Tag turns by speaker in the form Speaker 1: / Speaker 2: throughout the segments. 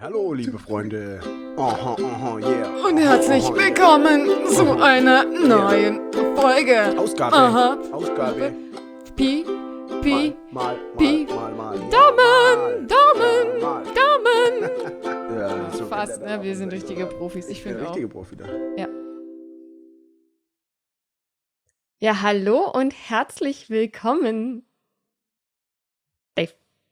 Speaker 1: Hallo, liebe Freunde. Aha, aha, yeah.
Speaker 2: Und herzlich
Speaker 1: Aha,
Speaker 2: willkommen zu einer neuen Folge.
Speaker 1: Ausgabe.
Speaker 2: Aha.
Speaker 1: Ausgabe.
Speaker 2: Pi, Pi,
Speaker 1: Mal.
Speaker 2: Pi.
Speaker 1: Ja,
Speaker 2: Daumen, Daumen,
Speaker 1: mal.
Speaker 2: Daumen.
Speaker 1: Ja, so
Speaker 2: Fast,
Speaker 1: kennt er
Speaker 2: ne? Wir
Speaker 1: das
Speaker 2: sind
Speaker 1: auch.
Speaker 2: richtige Profis, ich
Speaker 1: Der
Speaker 2: finde auch.
Speaker 1: richtige Profi da.
Speaker 2: Ja. Ja, hallo und herzlich willkommen. Dave,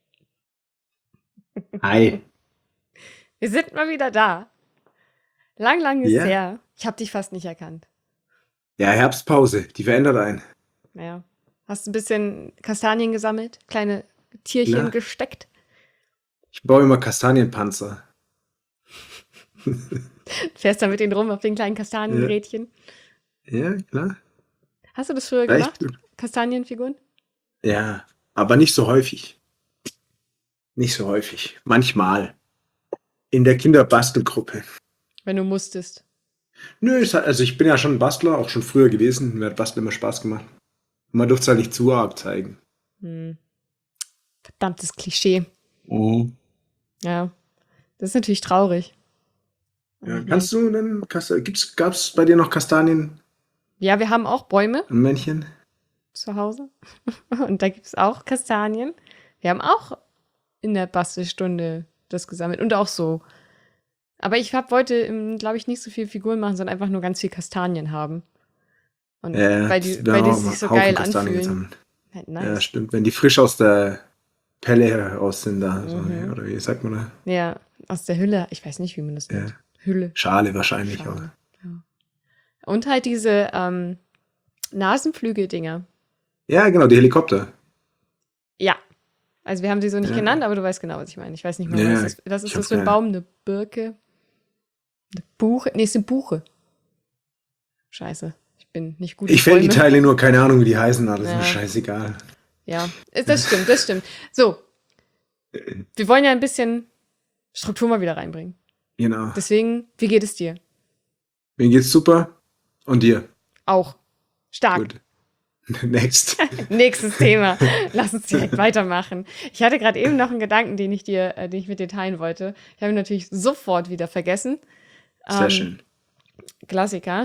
Speaker 3: Hi.
Speaker 2: wir sind mal wieder da. Lang ist
Speaker 3: Ja.
Speaker 2: her. Ich habe dich fast nicht erkannt.
Speaker 3: Ja, Herbstpause, die verändert einen.
Speaker 2: Naja. Hast ein bisschen Kastanien gesammelt? Kleine Tierchen
Speaker 3: Ja.
Speaker 2: gesteckt?
Speaker 3: Ich baue immer Kastanienpanzer.
Speaker 2: Fährst da mit denen rum auf den kleinen Kastanienrädchen?
Speaker 3: Ja, klar.
Speaker 2: Hast du das früher
Speaker 3: Echt
Speaker 2: gemacht?
Speaker 3: gut.
Speaker 2: Kastanienfiguren?
Speaker 3: Ja, aber nicht so häufig. Nicht so häufig. Manchmal. In der Kinderbastelgruppe.
Speaker 2: Wenn du musstest.
Speaker 3: Nö, also ich bin ja schon ein Bastler, auch schon früher gewesen. Mir hat Basteln immer Spaß gemacht. Man durfte es halt nicht zu arg zeigen.
Speaker 2: Verdammtes Klischee.
Speaker 3: Mhm.
Speaker 2: Ja. Das ist natürlich traurig.
Speaker 3: Ja,
Speaker 2: Ich
Speaker 3: kannst du denn, gab's bei dir noch Kastanien
Speaker 2: Ja, wir haben auch Bäume
Speaker 3: am Männchen?
Speaker 2: zu Hause. Und da gibt es auch Kastanien. Wir haben auch in der Bastelstunde das gesammelt. Und auch so. Aber ich wollte, glaube ich, nicht so viel Figuren machen, sondern einfach nur ganz viel Kastanien haben. Und weil die sich so geil anfühlen.
Speaker 3: Gesammelt.
Speaker 2: Halt
Speaker 3: Ja,
Speaker 2: nice.
Speaker 3: stimmt. Wenn die frisch aus der Pelle heraus sind, da. So, oder wie sagt man da?
Speaker 2: Ja, aus der Hülle. Ich weiß nicht, wie man das
Speaker 3: Ja.
Speaker 2: nennt. Hülle.
Speaker 3: Schale wahrscheinlich auch.
Speaker 2: Schale. Ja. Und halt diese Nasenflügel-Dinger.
Speaker 3: Ja, genau, die Helikopter.
Speaker 2: Ja. Also wir haben sie so nicht
Speaker 3: Ja.
Speaker 2: genannt, aber du weißt genau, was ich meine. Ich weiß nicht mehr,
Speaker 3: Ja,
Speaker 2: was ist. Was ist
Speaker 3: ich
Speaker 2: das
Speaker 3: hab's
Speaker 2: für ein
Speaker 3: keine-
Speaker 2: Baum? Eine Birke? Eine Buche? Nee, es ist eine Buche. Scheiße. Ich bin nicht gut
Speaker 3: Ich fäll die
Speaker 2: Bäume.
Speaker 3: Teile nur, keine Ahnung, wie die heißen, aber das ist
Speaker 2: Ja.
Speaker 3: mir scheißegal.
Speaker 2: Ja, das stimmt, das stimmt. So. Wir wollen ja ein bisschen Struktur mal wieder reinbringen.
Speaker 3: Genau.
Speaker 2: Deswegen, wie geht es dir?
Speaker 3: Mir geht's super. Und dir?
Speaker 2: Auch. Stark.
Speaker 3: Gut. Next.
Speaker 2: Nächstes Thema. Lass uns direkt weitermachen. Ich hatte gerade eben noch einen Gedanken, den ich mit dir teilen wollte. Ich habe ihn natürlich sofort wieder vergessen.
Speaker 3: Sehr schön.
Speaker 2: Klassiker.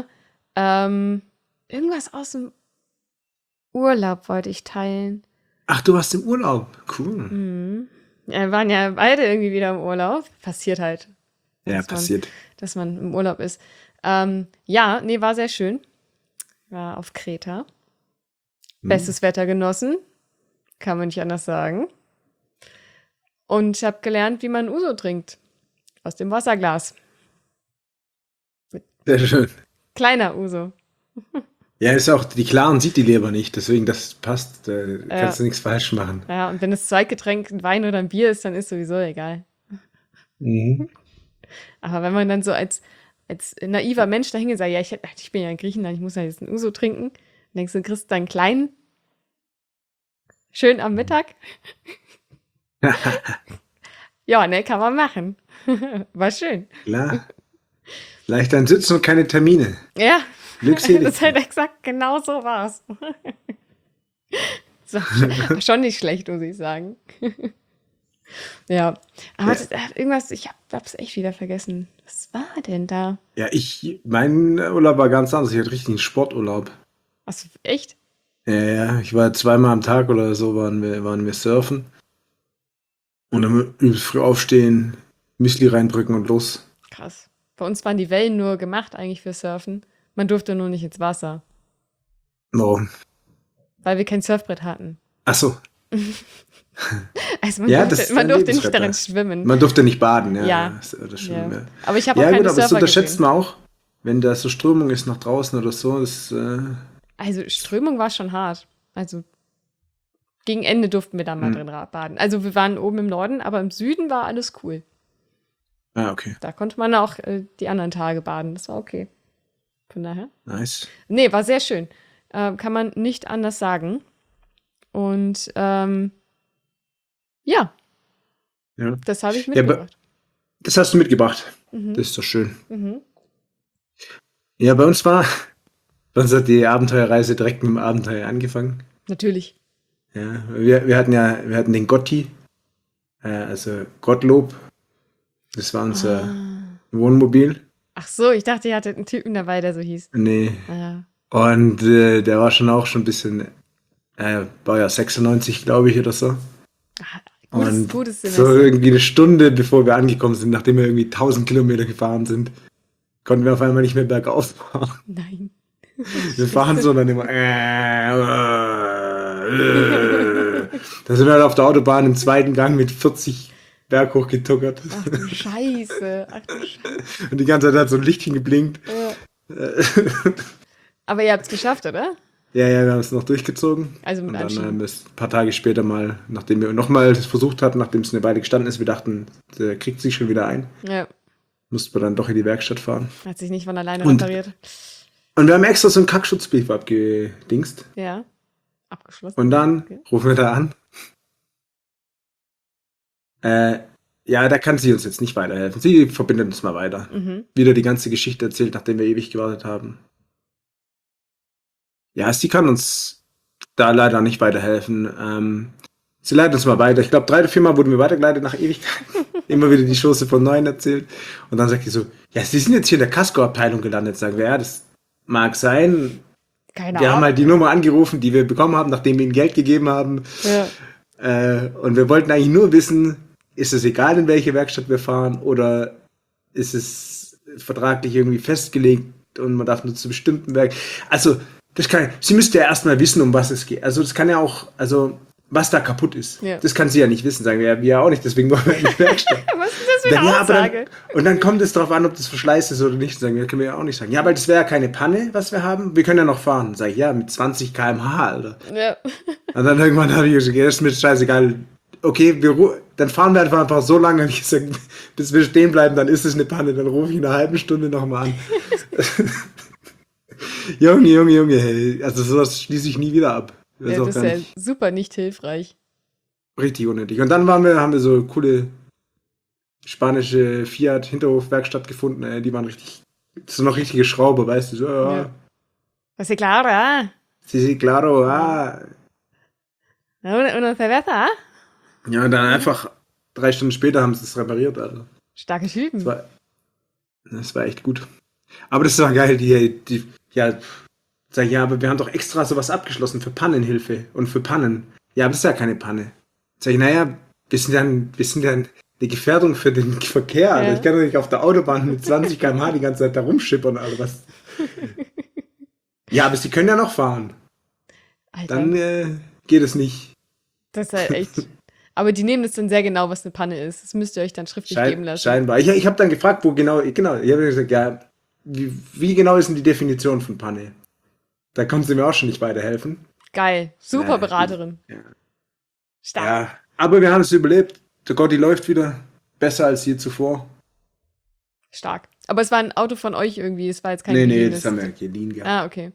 Speaker 2: Irgendwas aus dem Urlaub wollte ich teilen.
Speaker 3: Ach, du warst im Urlaub. Cool.
Speaker 2: Ja, wir waren ja beide irgendwie wieder im Urlaub. Passiert halt.
Speaker 3: Ja,
Speaker 2: dass
Speaker 3: passiert.
Speaker 2: dass man im Urlaub ist. Ja, nee, war sehr schön. War auf Kreta. Bestes Wetter genossen. Kann man nicht anders sagen. Und ich habe gelernt, wie man Uso trinkt. Aus dem Wasserglas.
Speaker 3: Sehr schön.
Speaker 2: Kleiner Uso.
Speaker 3: Ja, ist auch, die Klaren sieht die Leber nicht, deswegen das passt. Da kannst du nichts falsch machen.
Speaker 2: Ja, und wenn das Zweitgetränk ein Wein oder ein Bier ist, dann ist sowieso egal.
Speaker 3: Mhm.
Speaker 2: Aber wenn man dann so als naiver Mensch dahin sagt, ja, ich bin ja in Griechenland, ich muss ja jetzt einen Uso trinken, dann denkst du, kriegst deinen kleinen, schön am Mittag. Ja, ne, kann man machen. War schön.
Speaker 3: Klar. Leicht ein Sitzen und keine Termine.
Speaker 2: Ja,
Speaker 3: Glückselig.
Speaker 2: das ist halt exakt genau so war's. So, schon nicht schlecht, muss ich sagen. Ja, aber irgendwas, ich hab's echt wieder vergessen. Was war denn da?
Speaker 3: Ja, mein Urlaub war ganz anders. Ich hatte richtig einen Sporturlaub.
Speaker 2: Was, echt?
Speaker 3: Ja, ich war zweimal am Tag oder so, waren wir surfen. Und dann übelst früh aufstehen, Müsli reindrücken und los.
Speaker 2: Krass. Bei uns waren die Wellen nur gemacht eigentlich für Surfen. Man durfte nur nicht ins Wasser,
Speaker 3: Warum?
Speaker 2: weil wir kein Surfbrett hatten.
Speaker 3: Ach so,
Speaker 2: Also
Speaker 3: das ist
Speaker 2: man
Speaker 3: ein
Speaker 2: durfte nicht
Speaker 3: Lebensretter.
Speaker 2: darin schwimmen.
Speaker 3: man durfte nicht baden.
Speaker 2: Ja.
Speaker 3: Das stimmt,
Speaker 2: Ja.
Speaker 3: ja.
Speaker 2: Aber ich habe auch
Speaker 3: Ja
Speaker 2: keine
Speaker 3: gut, aber das
Speaker 2: Surfer
Speaker 3: unterschätzt
Speaker 2: gesehen.
Speaker 3: man auch. Wenn da so Strömung ist nach draußen oder so,
Speaker 2: Also Strömung war schon hart. Also gegen Ende durften wir da mal drin baden. Also wir waren oben im Norden, aber im Süden war alles cool.
Speaker 3: okay,
Speaker 2: Da konnte man auch die anderen Tage baden. Das war okay. Von daher.
Speaker 3: nice.
Speaker 2: Nee, war sehr schön. Kann man nicht anders sagen. Und ja,
Speaker 3: Ja.
Speaker 2: das habe ich
Speaker 3: Ja,
Speaker 2: mitgebracht.
Speaker 3: Das hast du mitgebracht. Das ist doch schön. Ja, bei uns hat die Abenteuerreise direkt mit dem Abenteuer angefangen.
Speaker 2: Natürlich.
Speaker 3: Ja, wir hatten den Gotti, also Gottlob. Das war unser
Speaker 2: Ah.
Speaker 3: Wohnmobil.
Speaker 2: Ach so, ich dachte, ihr hattet einen Typen dabei, der so hieß.
Speaker 3: Nee.
Speaker 2: Ja.
Speaker 3: Und der war schon auch schon ein bisschen, war ja 96, glaube ich, oder so.
Speaker 2: Ah,
Speaker 3: Und
Speaker 2: gutes
Speaker 3: so
Speaker 2: Semester.
Speaker 3: irgendwie eine Stunde, bevor wir angekommen sind, nachdem wir irgendwie 1000 Kilometer gefahren sind, konnten wir auf einmal nicht mehr bergauf fahren.
Speaker 2: Nein.
Speaker 3: Wir fahren so und dann immer. Da sind wir halt auf der Autobahn im zweiten Gang mit 40 Berg hochgetuckert.
Speaker 2: Ach du Scheiße. Ach du Scheiße.
Speaker 3: Und die ganze Zeit hat so ein Lichtchen geblinkt.
Speaker 2: Ja. Aber ihr habt es geschafft, oder?
Speaker 3: Ja, wir haben es noch durchgezogen.
Speaker 2: Also mit
Speaker 3: Und dann
Speaker 2: Anschieben.
Speaker 3: haben wir es ein paar Tage später mal, nachdem wir nochmal das versucht hatten, nachdem es eine Weile gestanden ist, wir dachten, der kriegt sich schon wieder ein.
Speaker 2: Ja,
Speaker 3: Mussten wir dann doch in die Werkstatt fahren.
Speaker 2: hat sich nicht von alleine
Speaker 3: Und-
Speaker 2: repariert.
Speaker 3: Und wir haben extra so einen Kackschutzbrief abgedingst.
Speaker 2: Ja. Abgeschlossen.
Speaker 3: Und dann
Speaker 2: Okay.
Speaker 3: rufen wir da an. Ja, da kann sie uns jetzt nicht weiterhelfen. Sie verbindet uns mal weiter.
Speaker 2: Mhm.
Speaker 3: Wieder die ganze Geschichte erzählt, nachdem wir ewig gewartet haben. Ja, sie kann uns da leider nicht weiterhelfen. Sie leitet uns mal weiter. Ich glaube, 3 oder 4 Mal wurden wir weitergeleitet nach Ewigkeiten. Immer wieder die Chance von Neuem erzählt. Und dann sagt sie so, ja, Sie sind jetzt hier in der Casco-Abteilung gelandet. Sagen wir, ja, das mag sein.
Speaker 2: Keine
Speaker 3: Wir haben
Speaker 2: Ahnung.
Speaker 3: halt die Nummer angerufen, die wir bekommen haben, nachdem wir ihnen Geld gegeben haben.
Speaker 2: Ja.
Speaker 3: Und wir wollten eigentlich nur wissen, ist es egal, in welche Werkstatt wir fahren oder ist es vertraglich irgendwie festgelegt und man darf nur zu bestimmten Werk. Also, sie müsste ja erstmal wissen, um was es geht. Also, das kann ja auch, also, was da kaputt ist.
Speaker 2: Ja.
Speaker 3: Das kann sie ja nicht wissen, sagen wir. Ja, wir auch nicht, deswegen wollen wir in die Werkstatt.
Speaker 2: Was ist das für eine
Speaker 3: Ja, aber
Speaker 2: Aussage?
Speaker 3: und dann kommt es darauf an, ob das Verschleiß ist oder nicht. Sagen wir, können wir ja auch nicht sagen. Ja, weil das wäre ja keine Panne, was wir haben. Wir können ja noch fahren. Sag ich, ja, mit 20 km/h, Alter.
Speaker 2: Ja.
Speaker 3: Und dann irgendwann habe ich gesagt, ja, das ist mir scheißegal. Okay, dann fahren wir einfach so lange, hab ich gesagt, bis wir stehen bleiben, dann ist es eine Panne. Dann rufe ich in einer halben Stunde nochmal an. Junge, hey. Also sowas schließe ich nie wieder ab. Das ist
Speaker 2: Ja,
Speaker 3: auch
Speaker 2: das
Speaker 3: gar
Speaker 2: ist ja
Speaker 3: nicht
Speaker 2: super nicht hilfreich.
Speaker 3: richtig unnötig. Und dann haben wir so coole spanische Fiat-Hinterhofwerkstatt gefunden. Die waren richtig, das sind noch richtige Schrauber, weißt du. So,
Speaker 2: Ja. Was ist klar, ah?
Speaker 3: sí, claro, ah.
Speaker 2: Una cerveza, ah?
Speaker 3: Ja, und dann einfach 3 Stunden später haben sie es repariert, Alter.
Speaker 2: Starke Typen.
Speaker 3: Das war echt gut. Aber das war geil, sag ich, ja, aber wir haben doch extra sowas abgeschlossen für Pannenhilfe und für Pannen. Ja, aber das ist ja keine Panne. Sag ich, naja, wir sind ja eine Gefährdung für den Verkehr. Alter.
Speaker 2: Ja.
Speaker 3: Ich kann doch nicht auf der Autobahn mit 20 km/h die ganze Zeit da rumschippern, Alter. Was? Ja, aber sie können ja noch fahren.
Speaker 2: Alter,
Speaker 3: Dann geht es nicht.
Speaker 2: das ist halt echt. Aber die nehmen das dann sehr genau, was eine Panne ist. Das müsst ihr euch dann schriftlich geben lassen.
Speaker 3: Scheinbar. Ich habe dann gefragt, wo genau, ich habe gesagt, ja, wie genau ist denn die Definition von Panne? Da konnten sie mir auch schon nicht weiterhelfen.
Speaker 2: Geil. Super
Speaker 3: Ja,
Speaker 2: Beraterin.
Speaker 3: ja.
Speaker 2: Stark.
Speaker 3: Ja, aber wir haben es überlebt. Der Gotti läuft wieder besser als je zuvor.
Speaker 2: Stark. Aber es war ein Auto von euch irgendwie. Es war jetzt kein
Speaker 3: Nee,
Speaker 2: geliehenes.
Speaker 3: das haben wir geliehen gehabt.
Speaker 2: Ah, okay.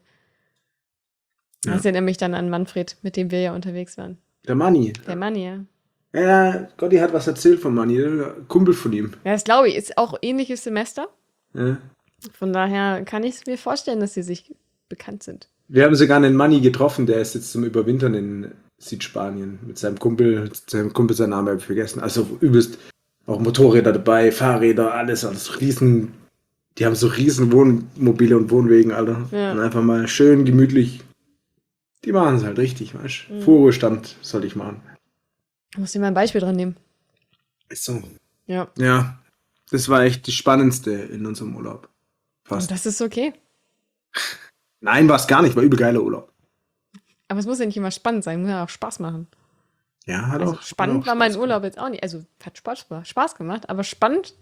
Speaker 3: Ja.
Speaker 2: Das erinnert mich dann an Manfred, mit dem wir ja unterwegs waren.
Speaker 3: Der Manni.
Speaker 2: Der Mann, ja.
Speaker 3: Ja, Gotti hat was erzählt von Manni, der Kumpel von ihm.
Speaker 2: Ja, das glaube ich. Ist auch ähnliches Semester.
Speaker 3: Ja.
Speaker 2: Von daher kann ich es mir vorstellen, dass sie sich bekannt sind.
Speaker 3: Wir haben sogar einen Manni getroffen, der ist jetzt zum Überwintern in Südspanien mit seinem Kumpel. Sein Kumpel, seinen Namen habe ich vergessen. Also übelst auch Motorräder dabei, Fahrräder, alles riesen. Die haben so riesen Wohnmobile und Wohnwegen, Alter.
Speaker 2: Ja.
Speaker 3: Und einfach mal schön gemütlich. Die machen es halt richtig, weißt du?
Speaker 2: Mhm.
Speaker 3: Vorruhestand soll ich machen.
Speaker 2: Ich muss dir mal ein Beispiel dran nehmen.
Speaker 3: Ist so.
Speaker 2: Ja.
Speaker 3: Ja, das war echt die spannendste in unserem Urlaub. Fast.
Speaker 2: Und das ist okay.
Speaker 3: Nein, war es gar nicht, war übel geiler Urlaub.
Speaker 2: Aber es muss ja nicht immer spannend sein, muss ja auch Spaß machen.
Speaker 3: Ja, hat
Speaker 2: Also
Speaker 3: auch
Speaker 2: spannend
Speaker 3: hat auch
Speaker 2: war mein
Speaker 3: Spaß
Speaker 2: Urlaub jetzt auch nicht. Also hat Spaß gemacht, aber spannend.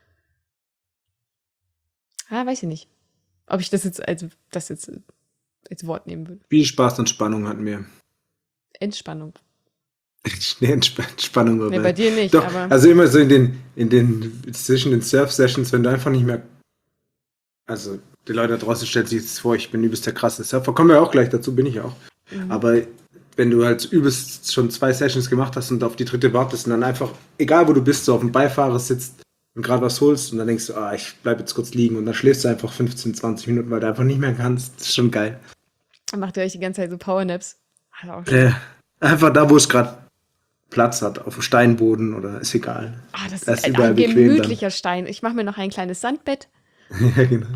Speaker 2: Weiß ich nicht. Ob ich das jetzt als Wort nehmen würde.
Speaker 3: Viel Spaß und Spannung hatten wir.
Speaker 2: Entspannung.
Speaker 3: Entspannung dabei.
Speaker 2: Nee, bei dir nicht,
Speaker 3: Doch,
Speaker 2: aber.
Speaker 3: also immer so zwischen den Surf-Sessions, wenn du einfach nicht mehr, also die Leute da draußen stellen sich jetzt vor, ich bin übelst der krasse Surfer, kommen wir auch gleich dazu, bin ich auch. Aber wenn du halt übelst schon 2 Sessions gemacht hast und auf die 3. wartest und dann einfach, egal wo du bist, so auf dem Beifahrer sitzt und gerade was holst und dann denkst du, ich bleib jetzt kurz liegen und dann schläfst du einfach 15, 20 Minuten, weil du einfach nicht mehr kannst. Das ist schon geil.
Speaker 2: Macht ihr euch die ganze Zeit so Powernaps? Also auch schön.
Speaker 3: Einfach da, wo es gerade Platz hat, auf dem Steinboden oder ist egal.
Speaker 2: Ah, das
Speaker 3: Das
Speaker 2: ist
Speaker 3: ist überall
Speaker 2: ein
Speaker 3: bequem dann.
Speaker 2: gemütlicher Stein. Ich mache mir noch ein kleines Sandbett.
Speaker 3: Ja, genau.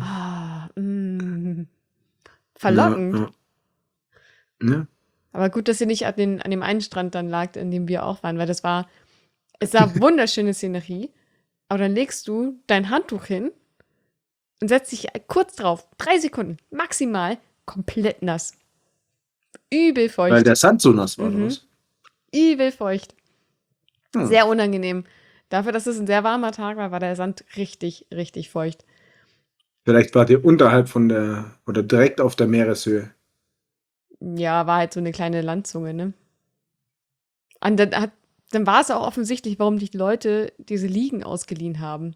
Speaker 2: Verlockend.
Speaker 3: Ja, ja.
Speaker 2: Aber gut, dass ihr nicht an dem einen Strand dann lagt, in dem wir auch waren, weil es war wunderschöne Szenerie. Aber dann legst du dein Handtuch hin und setzt dich kurz drauf, 3 Sekunden, maximal, komplett nass. Übel feucht.
Speaker 3: Weil der Sand so nass war, oder was?
Speaker 2: Übel feucht.
Speaker 3: Hm.
Speaker 2: Sehr unangenehm. Dafür, dass es ein sehr warmer Tag war, war der Sand richtig, richtig feucht.
Speaker 3: Vielleicht wart ihr unterhalb von der, oder direkt auf der Meereshöhe.
Speaker 2: Ja, war halt so eine kleine Landzunge, ne? Und dann war es auch offensichtlich, warum die Leute diese Liegen ausgeliehen haben.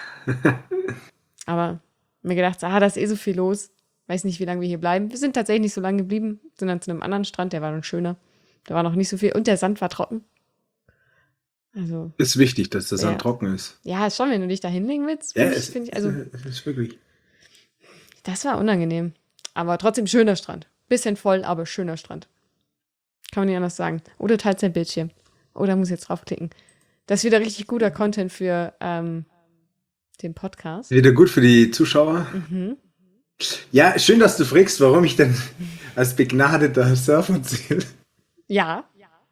Speaker 2: Aber mir gedacht, da ist eh so viel los. Weiß nicht, wie lange wir hier bleiben. Wir sind tatsächlich nicht so lange geblieben, sind dann zu einem anderen Strand, der war dann schöner. Da war noch nicht so viel und der Sand war trocken. Also,
Speaker 3: Ist wichtig, dass der Sand
Speaker 2: Ja.
Speaker 3: trocken ist.
Speaker 2: ja, schon, wenn du dich da hinlegen willst,
Speaker 3: Ja,
Speaker 2: finde ich, also,
Speaker 3: es ist wirklich.
Speaker 2: das war unangenehm. Aber trotzdem schöner Strand. Bisschen voll, aber schöner Strand. Kann man nicht anders sagen. Oder teilt sein Bildschirm. Oder muss jetzt draufklicken. Das ist wieder richtig guter Content für den Podcast.
Speaker 3: Wieder gut für die Zuschauer.
Speaker 2: Mhm.
Speaker 3: Ja, schön, dass du fragst, warum ich denn als begnadeter Surfer zähle.
Speaker 2: Ja.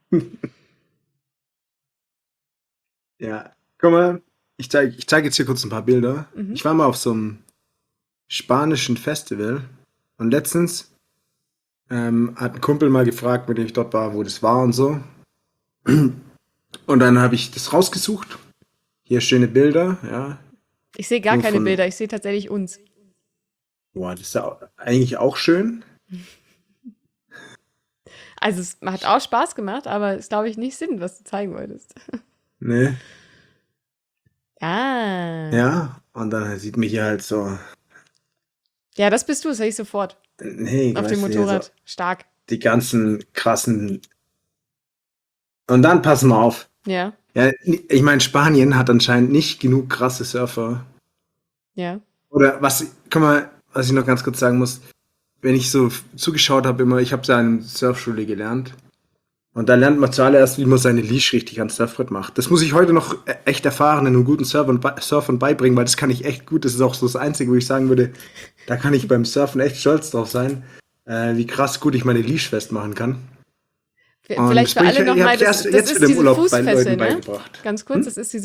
Speaker 3: Ja, guck mal, ich zeig jetzt hier kurz ein paar Bilder.
Speaker 2: Mhm.
Speaker 3: Ich war mal auf so einem spanischen Festival und letztens hat ein Kumpel mal gefragt, mit dem ich dort war, wo das war und so. Und dann habe ich das rausgesucht. Hier schöne Bilder, ja.
Speaker 2: Ich sehe gar
Speaker 3: So
Speaker 2: keine
Speaker 3: von-
Speaker 2: Bilder, ich sehe tatsächlich uns.
Speaker 3: Boah, das ist ja eigentlich auch schön.
Speaker 2: Also es hat auch Spaß gemacht, aber es glaube ich nicht Sinn, was du zeigen wolltest.
Speaker 3: Ne?
Speaker 2: Ah.
Speaker 3: Ja, und dann sieht mich hier halt so.
Speaker 2: Ja, das bist du, das sehe ich sofort.
Speaker 3: Nee,
Speaker 2: Auf dem
Speaker 3: weißt du, hier
Speaker 2: Motorrad.
Speaker 3: so
Speaker 2: Stark.
Speaker 3: die ganzen krassen. Und dann pass mal auf.
Speaker 2: Ja,
Speaker 3: Ja, ich meine, Spanien hat anscheinend nicht genug krasse Surfer.
Speaker 2: ja.
Speaker 3: Oder guck mal, was ich noch ganz kurz sagen muss, wenn ich so zugeschaut habe, immer, ich habe ja in einer Surfschule gelernt. Und da lernt man zuallererst, wie man seine Leash richtig ans Surfbrett macht. Das muss ich heute noch echt erfahrenen und guten Surfern beibringen, weil das kann ich echt gut. Das ist auch so das Einzige, wo ich sagen würde, da kann ich beim Surfen echt stolz drauf sein, wie krass gut ich meine Leash festmachen kann. Und
Speaker 2: Vielleicht für
Speaker 3: das
Speaker 2: alle
Speaker 3: bringe ich-
Speaker 2: nochmal,
Speaker 3: ich
Speaker 2: das
Speaker 3: hab's jetzt
Speaker 2: ist
Speaker 3: wieder im
Speaker 2: diese
Speaker 3: Urlaub bei
Speaker 2: Fußfessel,
Speaker 3: Leuten
Speaker 2: ne?
Speaker 3: beigebracht.
Speaker 2: Ganz kurz, das ist diese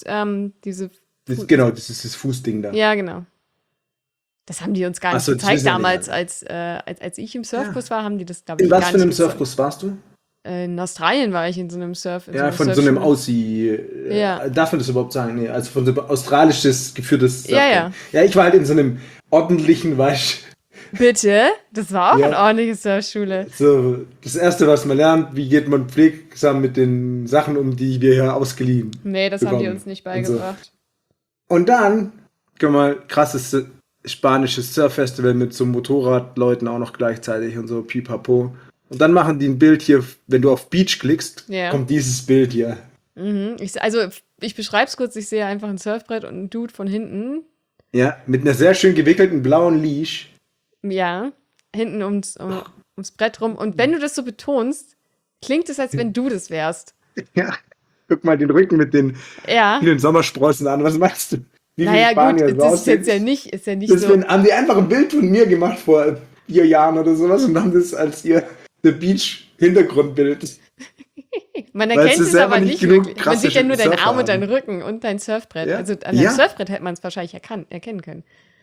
Speaker 3: Genau, das ist das Fußding da.
Speaker 2: Ja, genau. Das haben die uns gar
Speaker 3: Ach
Speaker 2: nicht
Speaker 3: so, das
Speaker 2: gezeigt
Speaker 3: wissen wir
Speaker 2: damals,
Speaker 3: nicht.
Speaker 2: als ich im Surfkurs war, haben die das, glaube ich,
Speaker 3: In
Speaker 2: gar
Speaker 3: was
Speaker 2: nicht
Speaker 3: für einem
Speaker 2: gezeigt.
Speaker 3: Surfkurs warst du?
Speaker 2: In Australien war ich in so einem Surf.
Speaker 3: Ja, von so einem Aussie.
Speaker 2: Ja.
Speaker 3: Darf man das überhaupt sagen? Nee, also von so einem australisches geführtes
Speaker 2: Ja, ja.
Speaker 3: Ja, ich war halt in so einem ordentlichen,
Speaker 2: Bitte? Das war auch
Speaker 3: Ja.
Speaker 2: eine ordentliche Surfschule.
Speaker 3: so das erste, was man lernt, wie geht man pflegsam mit den Sachen um, die wir hier ausgeliehen.
Speaker 2: Nee, das haben die
Speaker 3: bekommen.
Speaker 2: uns nicht
Speaker 3: Und so.
Speaker 2: beigebracht.
Speaker 3: Und dann, guck mal, krasses spanisches Surffestival mit so Motorradleuten auch noch gleichzeitig und so, pipapo. Und dann machen die ein Bild hier, wenn du auf Beach klickst,
Speaker 2: Ja.
Speaker 3: kommt dieses Bild hier.
Speaker 2: Mhm. Ich beschreibe es kurz, ich sehe einfach ein Surfbrett und einen Dude von hinten.
Speaker 3: Ja, mit einer sehr schön gewickelten blauen Leash.
Speaker 2: Ja, hinten ums Brett rum. Und wenn du das so betonst, klingt es, als wenn du das wärst.
Speaker 3: Ja, guck mal den Rücken mit den
Speaker 2: Ja.
Speaker 3: vielen Sommersprossen an. Was meinst du? Wie
Speaker 2: Naja,
Speaker 3: Spanier
Speaker 2: gut,
Speaker 3: so
Speaker 2: das ist jetzt
Speaker 3: aussehen?
Speaker 2: ja nicht
Speaker 3: Das
Speaker 2: so.
Speaker 3: haben die einfach ein Bild von mir gemacht vor 4 Jahren oder sowas und haben das als ihr The Beach Hintergrundbild.
Speaker 2: Man
Speaker 3: Weil
Speaker 2: erkennt
Speaker 3: sie
Speaker 2: es
Speaker 3: selber
Speaker 2: aber
Speaker 3: nicht
Speaker 2: nicht
Speaker 3: genug
Speaker 2: wirklich. Man
Speaker 3: krasse
Speaker 2: sieht ja nur deinen
Speaker 3: Surfer
Speaker 2: Arm und
Speaker 3: haben.
Speaker 2: deinen Rücken und dein Surfbrett.
Speaker 3: Ja.
Speaker 2: Also an
Speaker 3: Ja.
Speaker 2: deinem Surfbrett hätte man es wahrscheinlich erkennen können.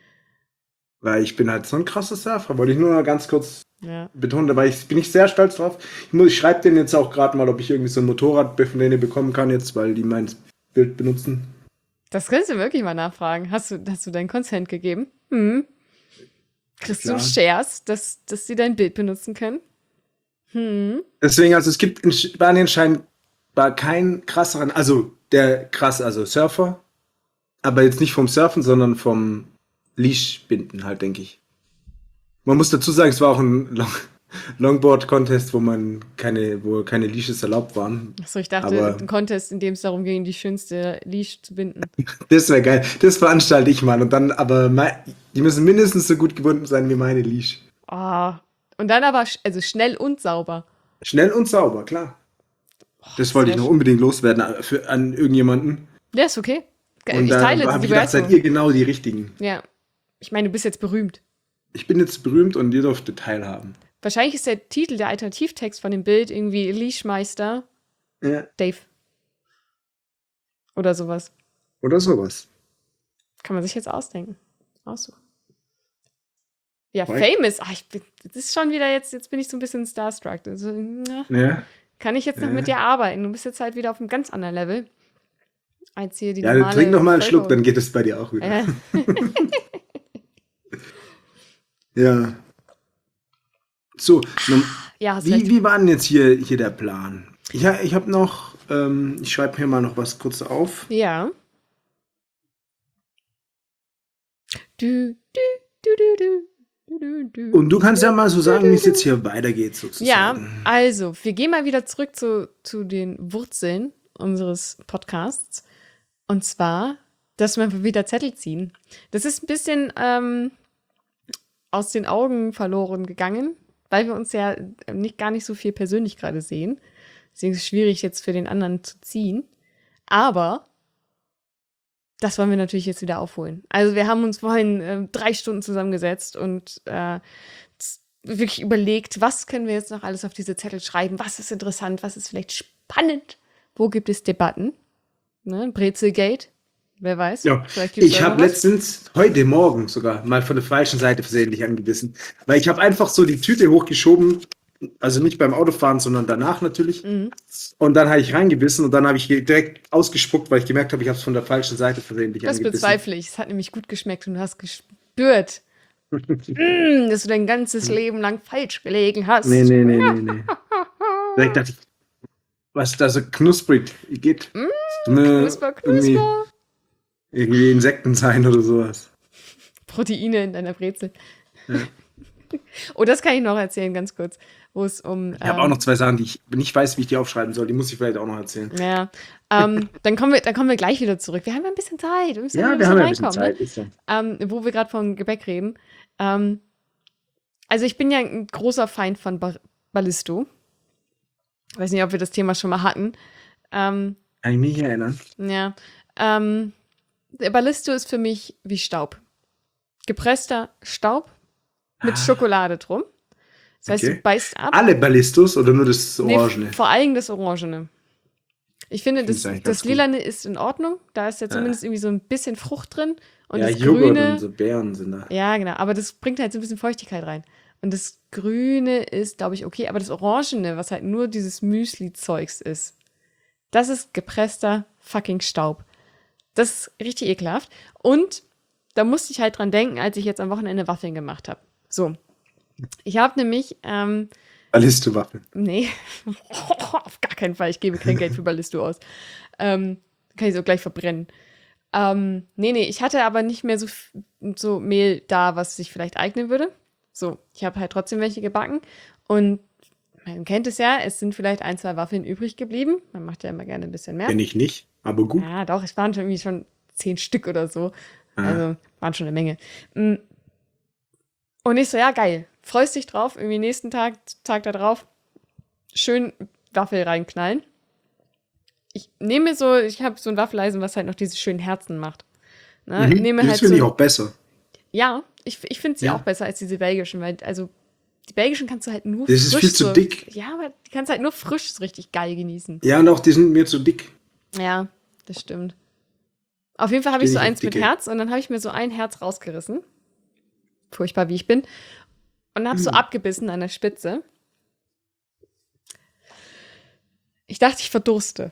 Speaker 3: Weil ich bin halt so ein krasser Surfer, wollte ich nur noch ganz kurz
Speaker 2: Ja.
Speaker 3: betonen, da bin ich sehr stolz drauf. Ich schreibe denen jetzt auch gerade mal, ob ich irgendwie so ein Motorrad von denen bekommen kann jetzt, weil die mein Bild benutzen.
Speaker 2: Das kannst du wirklich mal nachfragen. Hast du dein Consent gegeben? Kriegst du
Speaker 3: Klar.
Speaker 2: Shares, dass sie dein Bild benutzen können?
Speaker 3: Deswegen, also es gibt in Spanien scheinbar keinen krasseren, also also Surfer, aber jetzt nicht vom Surfen, sondern vom Leash-Binden halt, denke ich. Man muss dazu sagen, es war auch ein Longboard-Contest, wo keine Leashes erlaubt waren.
Speaker 2: Achso, ich dachte,
Speaker 3: Aber-
Speaker 2: ein Contest, in dem es darum ging, die schönste Leash zu binden.
Speaker 3: Das wäre geil. Das veranstalte ich mal. Und dann, aber die müssen mindestens so gut gebunden sein wie meine Leash.
Speaker 2: Oh. Und dann aber also schnell und sauber.
Speaker 3: Schnell und sauber, klar. Das wollte ich noch unbedingt loswerden an irgendjemanden.
Speaker 2: Ja, ist okay.
Speaker 3: Und
Speaker 2: Ich
Speaker 3: da
Speaker 2: teile
Speaker 3: habe
Speaker 2: die
Speaker 3: ich gedacht, seid
Speaker 2: Begeisterung.
Speaker 3: ihr genau die Richtigen.
Speaker 2: Ja. Ich meine, du bist jetzt berühmt.
Speaker 3: Ich bin jetzt berühmt und ihr dürft teilhaben.
Speaker 2: Wahrscheinlich ist der Titel, der Alternativtext von dem Bild irgendwie Leashmeister
Speaker 3: Ja.
Speaker 2: Dave. Oder sowas.
Speaker 3: Oder sowas.
Speaker 2: Kann man sich jetzt ausdenken. Aussuchen. Ja,
Speaker 3: Korrekt.
Speaker 2: famous. Das ist schon wieder jetzt bin ich so ein bisschen starstruck. Also,
Speaker 3: Ja.
Speaker 2: kann ich jetzt noch mit dir arbeiten? Du bist jetzt halt wieder auf einem ganz anderen Level. Als hier die
Speaker 3: Ja,
Speaker 2: normale
Speaker 3: trink noch mal einen Schluck,
Speaker 2: Bevölkerung.
Speaker 3: dann geht es bei dir auch wieder.
Speaker 2: Ja.
Speaker 3: Ja. So,
Speaker 2: Ja, hast recht.
Speaker 3: wie war denn jetzt hier der Plan? Ja, ich habe noch, ich schreibe hier mal noch was kurz auf.
Speaker 2: Ja. Du, du, du, du, du, du, du.
Speaker 3: Und du kannst ja mal so sagen, wie es jetzt hier weitergeht,
Speaker 2: Ja,
Speaker 3: sozusagen.
Speaker 2: also, wir gehen mal wieder zurück zu den Wurzeln unseres Podcasts. Und zwar, dass wir wieder Zettel ziehen. Das ist ein bisschen aus den Augen verloren gegangen, weil wir uns ja gar nicht so viel persönlich gerade sehen. Deswegen ist es schwierig, jetzt für den anderen zu ziehen. Aber das wollen wir natürlich jetzt wieder aufholen. Also wir haben uns vorhin 3 Stunden zusammengesetzt und wirklich überlegt, was können wir jetzt noch alles auf diese Zettel schreiben, was ist interessant, was ist vielleicht spannend, wo gibt es Debatten, ne? Brezelgate, wer weiß.
Speaker 3: Ja,
Speaker 2: Vielleicht gibt's
Speaker 3: ich
Speaker 2: da
Speaker 3: habe
Speaker 2: noch was.
Speaker 3: letztens, heute Morgen sogar, mal von der falschen Seite versehentlich angebissen. Weil ich habe einfach so die Tüte hochgeschoben, also nicht beim Autofahren, sondern danach natürlich.
Speaker 2: Mhm.
Speaker 3: Und dann habe ich reingebissen und dann habe ich direkt ausgespuckt, weil ich gemerkt habe, ich habe es von der falschen Seite versehentlich
Speaker 2: Das
Speaker 3: angebissen.
Speaker 2: bezweifle ich. Es hat nämlich gut geschmeckt und du hast gespürt, dass du dein ganzes Leben lang falsch gelegen hast.
Speaker 3: Nee. Direkt dachte ich, was da so knusprig geht.
Speaker 2: Knusper,
Speaker 3: Irgendwie,
Speaker 2: knusper.
Speaker 3: irgendwie Insekten sein oder sowas.
Speaker 2: Proteine in deiner Brezel.
Speaker 3: Ja.
Speaker 2: Oh, das kann ich noch erzählen, ganz kurz. Wo es um.
Speaker 3: Ich habe auch noch 2 Sachen, die ich nicht weiß, wie ich die aufschreiben soll. Die muss ich vielleicht auch noch erzählen.
Speaker 2: Ja, dann kommen wir gleich wieder zurück. Wir haben ja ein bisschen Zeit. Wir müssen
Speaker 3: Ja,
Speaker 2: ein
Speaker 3: wir haben ja ein
Speaker 2: bisschen
Speaker 3: bisschen
Speaker 2: reinkommen,
Speaker 3: Zeit. Ist ja.
Speaker 2: ne? Wo wir gerade von Gebäck reden. Also ich bin ja ein großer Feind von Ballisto. Ich weiß nicht, ob wir das Thema schon mal hatten.
Speaker 3: Kann ich mich nicht erinnern.
Speaker 2: Ja. Der Ballisto ist für mich wie Staub. Gepresster Staub mit Schokolade drum. Das heißt,
Speaker 3: Okay.
Speaker 2: du beißt ab.
Speaker 3: Alle Ballistos oder nur das
Speaker 2: Nee,
Speaker 3: Orangene?
Speaker 2: vor allem das Orangene. Ich finde,
Speaker 3: Find's eigentlich ganz
Speaker 2: das
Speaker 3: gut.
Speaker 2: Lilane ist in Ordnung. Da ist ja zumindest irgendwie so ein bisschen Frucht drin. Und
Speaker 3: Ja,
Speaker 2: das
Speaker 3: Joghurt
Speaker 2: Grüne.
Speaker 3: und so Beeren sind da.
Speaker 2: Ja, genau. Aber das bringt halt so ein bisschen Feuchtigkeit rein. Und das Grüne ist, glaube ich, okay. Aber das Orangene, was halt nur dieses Müsli-Zeugs ist, das ist gepresster fucking Staub. Das ist richtig ekelhaft. Und da musste ich halt dran denken, als ich jetzt am Wochenende Waffeln gemacht habe. So. Ich habe nämlich,
Speaker 3: Ballisto-Waffeln.
Speaker 2: nee, auf gar keinen Fall. Ich gebe kein Geld für Ballisto aus. Kann ich so gleich verbrennen. Nee, ich hatte aber nicht mehr so Mehl da, was sich vielleicht eignen würde. So, ich habe halt trotzdem welche gebacken. Und man kennt es ja, es sind vielleicht 1, 2 Waffeln übrig geblieben. Man macht ja immer gerne ein bisschen mehr.
Speaker 3: Kenn ich nicht, aber gut.
Speaker 2: Ja, doch, es waren irgendwie schon 10 Stück oder so. Also, waren schon eine Menge. Und ich so, ja, geil. Freust dich drauf, irgendwie nächsten Tag da drauf, schön Waffel reinknallen. Ich habe so ein Waffeleisen, was halt noch diese schönen Herzen macht. Ne? Nehme
Speaker 3: Das
Speaker 2: halt
Speaker 3: finde ich
Speaker 2: so,
Speaker 3: auch besser.
Speaker 2: ja, ich finde sie
Speaker 3: Ja.
Speaker 2: auch besser als diese belgischen, weil, also, die belgischen kannst du halt nur
Speaker 3: Das ist
Speaker 2: frisch
Speaker 3: viel zu
Speaker 2: so,
Speaker 3: dick.
Speaker 2: Ja, aber die kannst du halt nur frisch so richtig geil genießen.
Speaker 3: Ja, und auch die sind mir zu dick.
Speaker 2: Ja, das stimmt. Auf jeden Fall habe ich
Speaker 3: Steh
Speaker 2: so
Speaker 3: nicht auf
Speaker 2: eins mit
Speaker 3: dicke.
Speaker 2: Herz und dann habe ich mir so ein Herz rausgerissen. Furchtbar, wie ich bin. Und habe so abgebissen an der Spitze. Ich dachte, ich verdurste.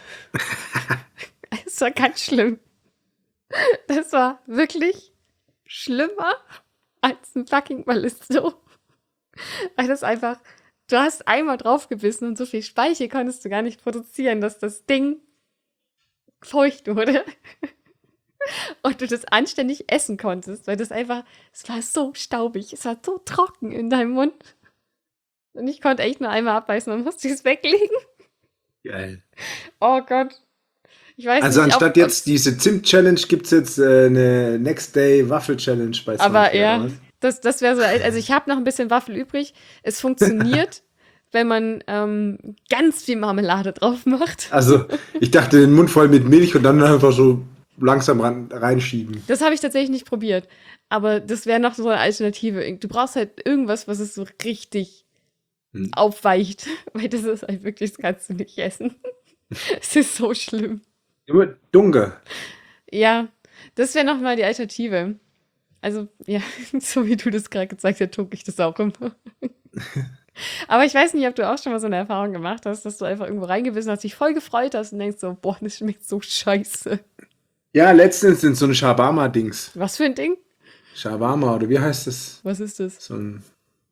Speaker 2: Es war ganz schlimm. Das war wirklich schlimmer als ein fucking Ballisto. Weil das einfach, du hast einmal draufgebissen und so viel Speichel konntest du gar nicht produzieren, dass das Ding feucht wurde. Und du das anständig essen konntest, weil das einfach, es war so staubig, es war so trocken in deinem Mund. Und ich konnte echt nur einmal abbeißen und musste es weglegen.
Speaker 3: Geil.
Speaker 2: Oh Gott. Ich weiß
Speaker 3: Also
Speaker 2: nicht,
Speaker 3: anstatt jetzt diese Zimt-Challenge gibt es jetzt eine Next-Day-Waffel-Challenge bei
Speaker 2: aber
Speaker 3: Sunfair,
Speaker 2: ja,
Speaker 3: oder was?
Speaker 2: das wäre so, also ich habe noch ein bisschen Waffel übrig. Es funktioniert wenn man ganz viel Marmelade drauf macht.
Speaker 3: Also, ich dachte, den Mund voll mit Milch und dann einfach so langsam reinschieben.
Speaker 2: Das habe ich tatsächlich nicht probiert. Aber das wäre noch so eine Alternative. Du brauchst halt irgendwas, was es so richtig aufweicht. Weil das ist halt wirklich, das kannst du nicht essen. Es ist so schlimm.
Speaker 3: Immer dunkel.
Speaker 2: Ja, das wäre nochmal die Alternative. Also, ja, so wie du das gerade gezeigt hast, tucke ich das auch immer. Aber ich weiß nicht, ob du auch schon mal so eine Erfahrung gemacht hast, dass du einfach irgendwo reingebissen hast, dich voll gefreut hast und denkst so, boah, das schmeckt so scheiße.
Speaker 3: Ja, letztens sind so ein Shawarma-Dings.
Speaker 2: Was für ein Ding?
Speaker 3: Shawarma, oder wie heißt das?
Speaker 2: Was ist das?
Speaker 3: So ein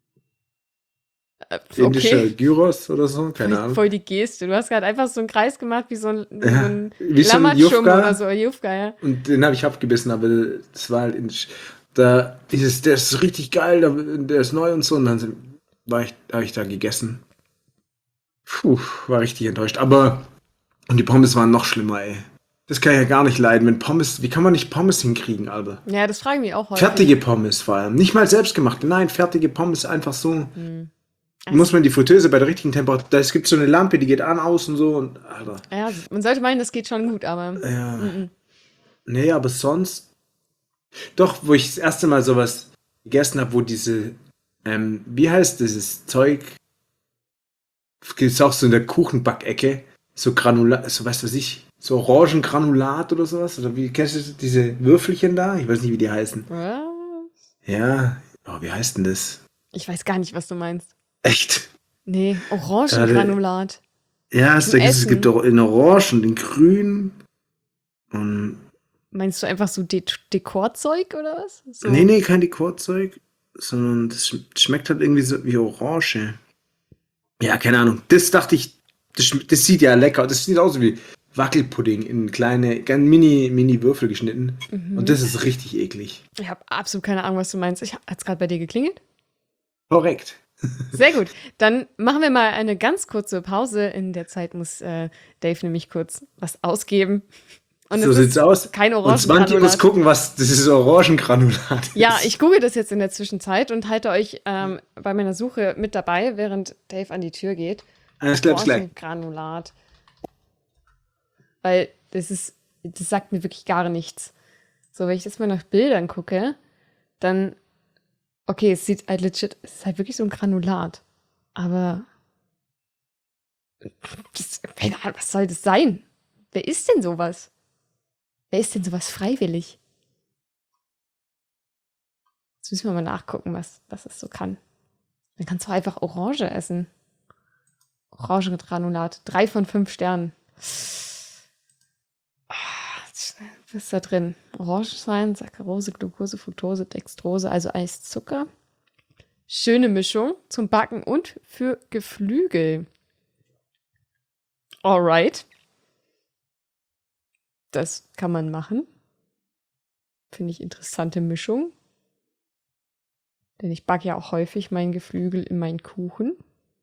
Speaker 3: indischer Gyros oder so? Keine Ahnung.
Speaker 2: Voll die Geste. Du hast gerade einfach so einen Kreis gemacht, wie so ein
Speaker 3: Wie so ein
Speaker 2: Lammatschum
Speaker 3: Jufka.
Speaker 2: oder so, Jufka, ja.
Speaker 3: Und den habe ich abgebissen, aber das war halt indisch. Der ist richtig geil, der ist neu und so. Und dann habe ich da gegessen. Puh, war richtig enttäuscht. Und die Pommes waren noch schlimmer, ey. Das kann ich ja gar nicht leiden, wenn Pommes, wie kann man nicht Pommes hinkriegen, Alter?
Speaker 2: Ja, das frage ich mich auch häufig.
Speaker 3: Fertige Pommes vor allem. Nicht mal selbstgemachte, nein, fertige Pommes einfach so.
Speaker 2: Hm.
Speaker 3: Muss man die Fritteuse bei der richtigen Temperatur, es gibt so eine Lampe, die geht an, aus und so und, Alter.
Speaker 2: Ja, man sollte meinen, das geht schon gut, aber
Speaker 3: Ja. Nee, aber sonst, doch, wo ich das erste Mal sowas gegessen habe, wo diese, wie heißt dieses Zeug? Gibt es auch so in der Kuchenbackecke, so Granulat, so was weiß ich, so Orangengranulat oder sowas? Oder wie kennst du diese Würfelchen da? Ich weiß nicht, wie die heißen.
Speaker 2: was?
Speaker 3: Ja, oh, wie heißt denn das?
Speaker 2: Ich weiß gar nicht, was du meinst.
Speaker 3: Echt?
Speaker 2: Nee, Orangengranulat.
Speaker 3: Ja,
Speaker 2: Zum
Speaker 3: es gibt
Speaker 2: Essen.
Speaker 3: auch in Orange und in Grün. Und
Speaker 2: Meinst du einfach so Dekorzeug oder was? So.
Speaker 3: nee, kein Dekorzeug, sondern das schmeckt halt irgendwie so wie Orange. Ja, keine Ahnung. Das dachte ich, das sieht ja lecker. Das sieht aus wie Wackelpudding in kleine, ganz mini Würfel geschnitten. Und das ist richtig eklig.
Speaker 2: Ich habe absolut keine Ahnung, was du meinst. Hat es gerade bei dir geklingelt?
Speaker 3: Korrekt.
Speaker 2: Sehr gut. Dann machen wir mal eine ganz kurze Pause. In der Zeit muss Dave nämlich kurz was ausgeben. Und
Speaker 3: So
Speaker 2: es
Speaker 3: sieht's
Speaker 2: ist
Speaker 3: aus.
Speaker 2: kein
Speaker 3: Und Svanti muss
Speaker 2: Orangengranulat.
Speaker 3: gucken, was das ist Orangengranulat ist.
Speaker 2: Ja, ich google das jetzt in der Zwischenzeit und halte euch bei meiner Suche mit dabei, während Dave an die Tür geht.
Speaker 3: Alles klar, bis gleich.
Speaker 2: Orangengranulat. Weil das sagt mir wirklich gar nichts. So, wenn ich jetzt mal nach Bildern gucke, dann, okay, es sieht halt legit, es ist halt wirklich so ein Granulat. Aber, keine Ahnung, was soll das sein? Wer isst denn sowas? Wer isst denn sowas freiwillig? Jetzt müssen wir mal nachgucken, was es so kann. Dann kannst du einfach Orange essen. Orangengranulat. 3 von 5 Sternen. Was ist da drin? Orangensaft, Saccharose, Glucose, Fructose, Dextrose, also Eiszucker. Schöne Mischung zum Backen und für Geflügel. Alright. Das kann man machen. Finde ich interessante Mischung. Denn ich backe ja auch häufig mein Geflügel in meinen Kuchen.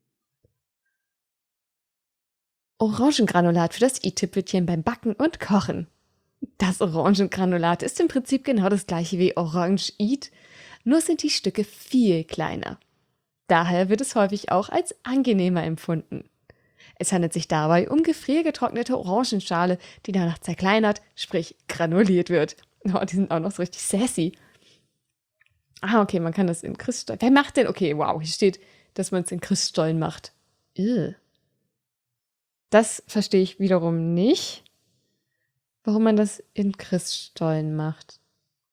Speaker 2: Orangengranulat für das i-Tüpfelchen beim Backen und Kochen. Das Orangengranulat ist im Prinzip genau das gleiche wie Orange Eat, nur sind die Stücke viel kleiner. Daher wird es häufig auch als angenehmer empfunden. Es handelt sich dabei um gefriergetrocknete Orangenschale, die danach zerkleinert, sprich granuliert wird. Oh, die sind auch noch so richtig sassy. Ah, okay, man kann das in Christstollen. Wer macht denn? Okay, wow, hier steht, dass man es in Christstollen macht. Das verstehe ich wiederum nicht, warum man das in Christstollen macht.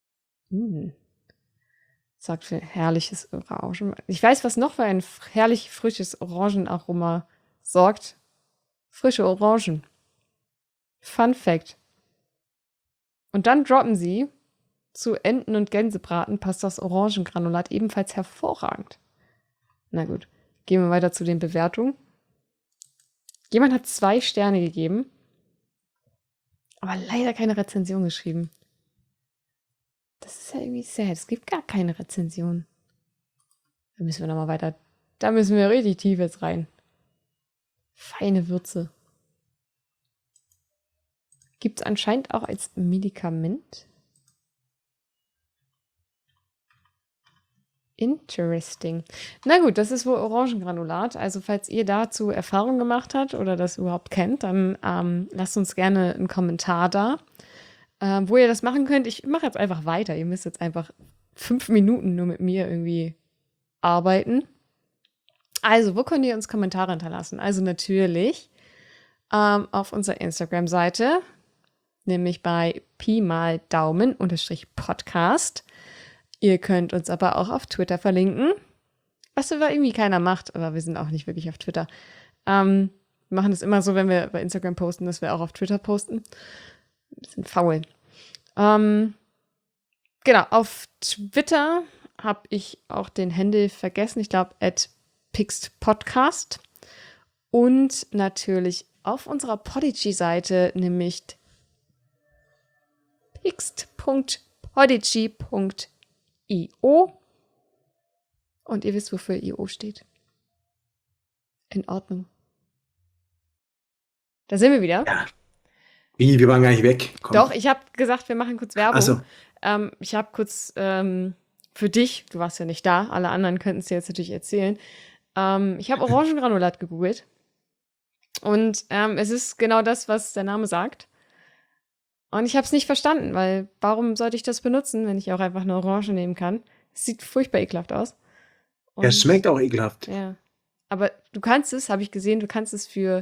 Speaker 2: Sorgt für herrliches Orangen. Ich weiß, was noch für ein herrlich frisches Orangenaroma sorgt. Frische Orangen. Fun Fact. Und dann droppen sie, zu Enten- und Gänsebraten passt das Orangengranulat ebenfalls hervorragend. Na gut, gehen wir weiter zu den Bewertungen. Jemand hat 2 Sterne gegeben, aber leider keine Rezension geschrieben. Das ist ja irgendwie sad. Es gibt gar keine Rezension. Da müssen wir nochmal weiter. Da müssen wir richtig tief jetzt rein. Feine Würze. Gibt es anscheinend auch als Medikament. Interesting. Na gut, das ist wohl Orangengranulat. Also falls ihr dazu Erfahrung gemacht habt oder das überhaupt kennt, dann lasst uns gerne einen Kommentar da, wo ihr das machen könnt. Ich mache jetzt einfach weiter. Ihr müsst jetzt einfach 5 Minuten nur mit mir irgendwie arbeiten. Also, wo könnt ihr uns Kommentare hinterlassen? Also natürlich auf unserer Instagram-Seite, nämlich bei Pi mal Daumen _Podcast. Ihr könnt uns aber auch auf Twitter verlinken, was aber irgendwie keiner macht, aber wir sind auch nicht wirklich auf Twitter. Wir machen das immer so, wenn wir bei Instagram posten, dass wir auch auf Twitter posten. Ein bisschen faul. Genau, auf Twitter habe ich auch den Handle vergessen. Ich glaube, @pixedpodcast. Und natürlich auf unserer Podigy-Seite, nämlich pixt.podigy.io. Und ihr wisst, wofür IO steht. In Ordnung. Da sind wir wieder.
Speaker 3: Ja. Wie, wir waren gar nicht weg. Komm.
Speaker 2: Doch, ich habe gesagt, wir machen kurz Werbung.
Speaker 3: Ach so.
Speaker 2: Ich habe kurz für dich, du warst ja nicht da, alle anderen könnten es dir jetzt natürlich erzählen. Ich habe Orangengranulat gegoogelt. Und es ist genau das, was der Name sagt. Und ich habe es nicht verstanden, weil warum sollte ich das benutzen, wenn ich auch einfach eine Orange nehmen kann? Es sieht furchtbar ekelhaft aus. Und,
Speaker 3: Ja, es schmeckt auch ekelhaft.
Speaker 2: Ja. Aber du kannst es, habe ich gesehen, du kannst es für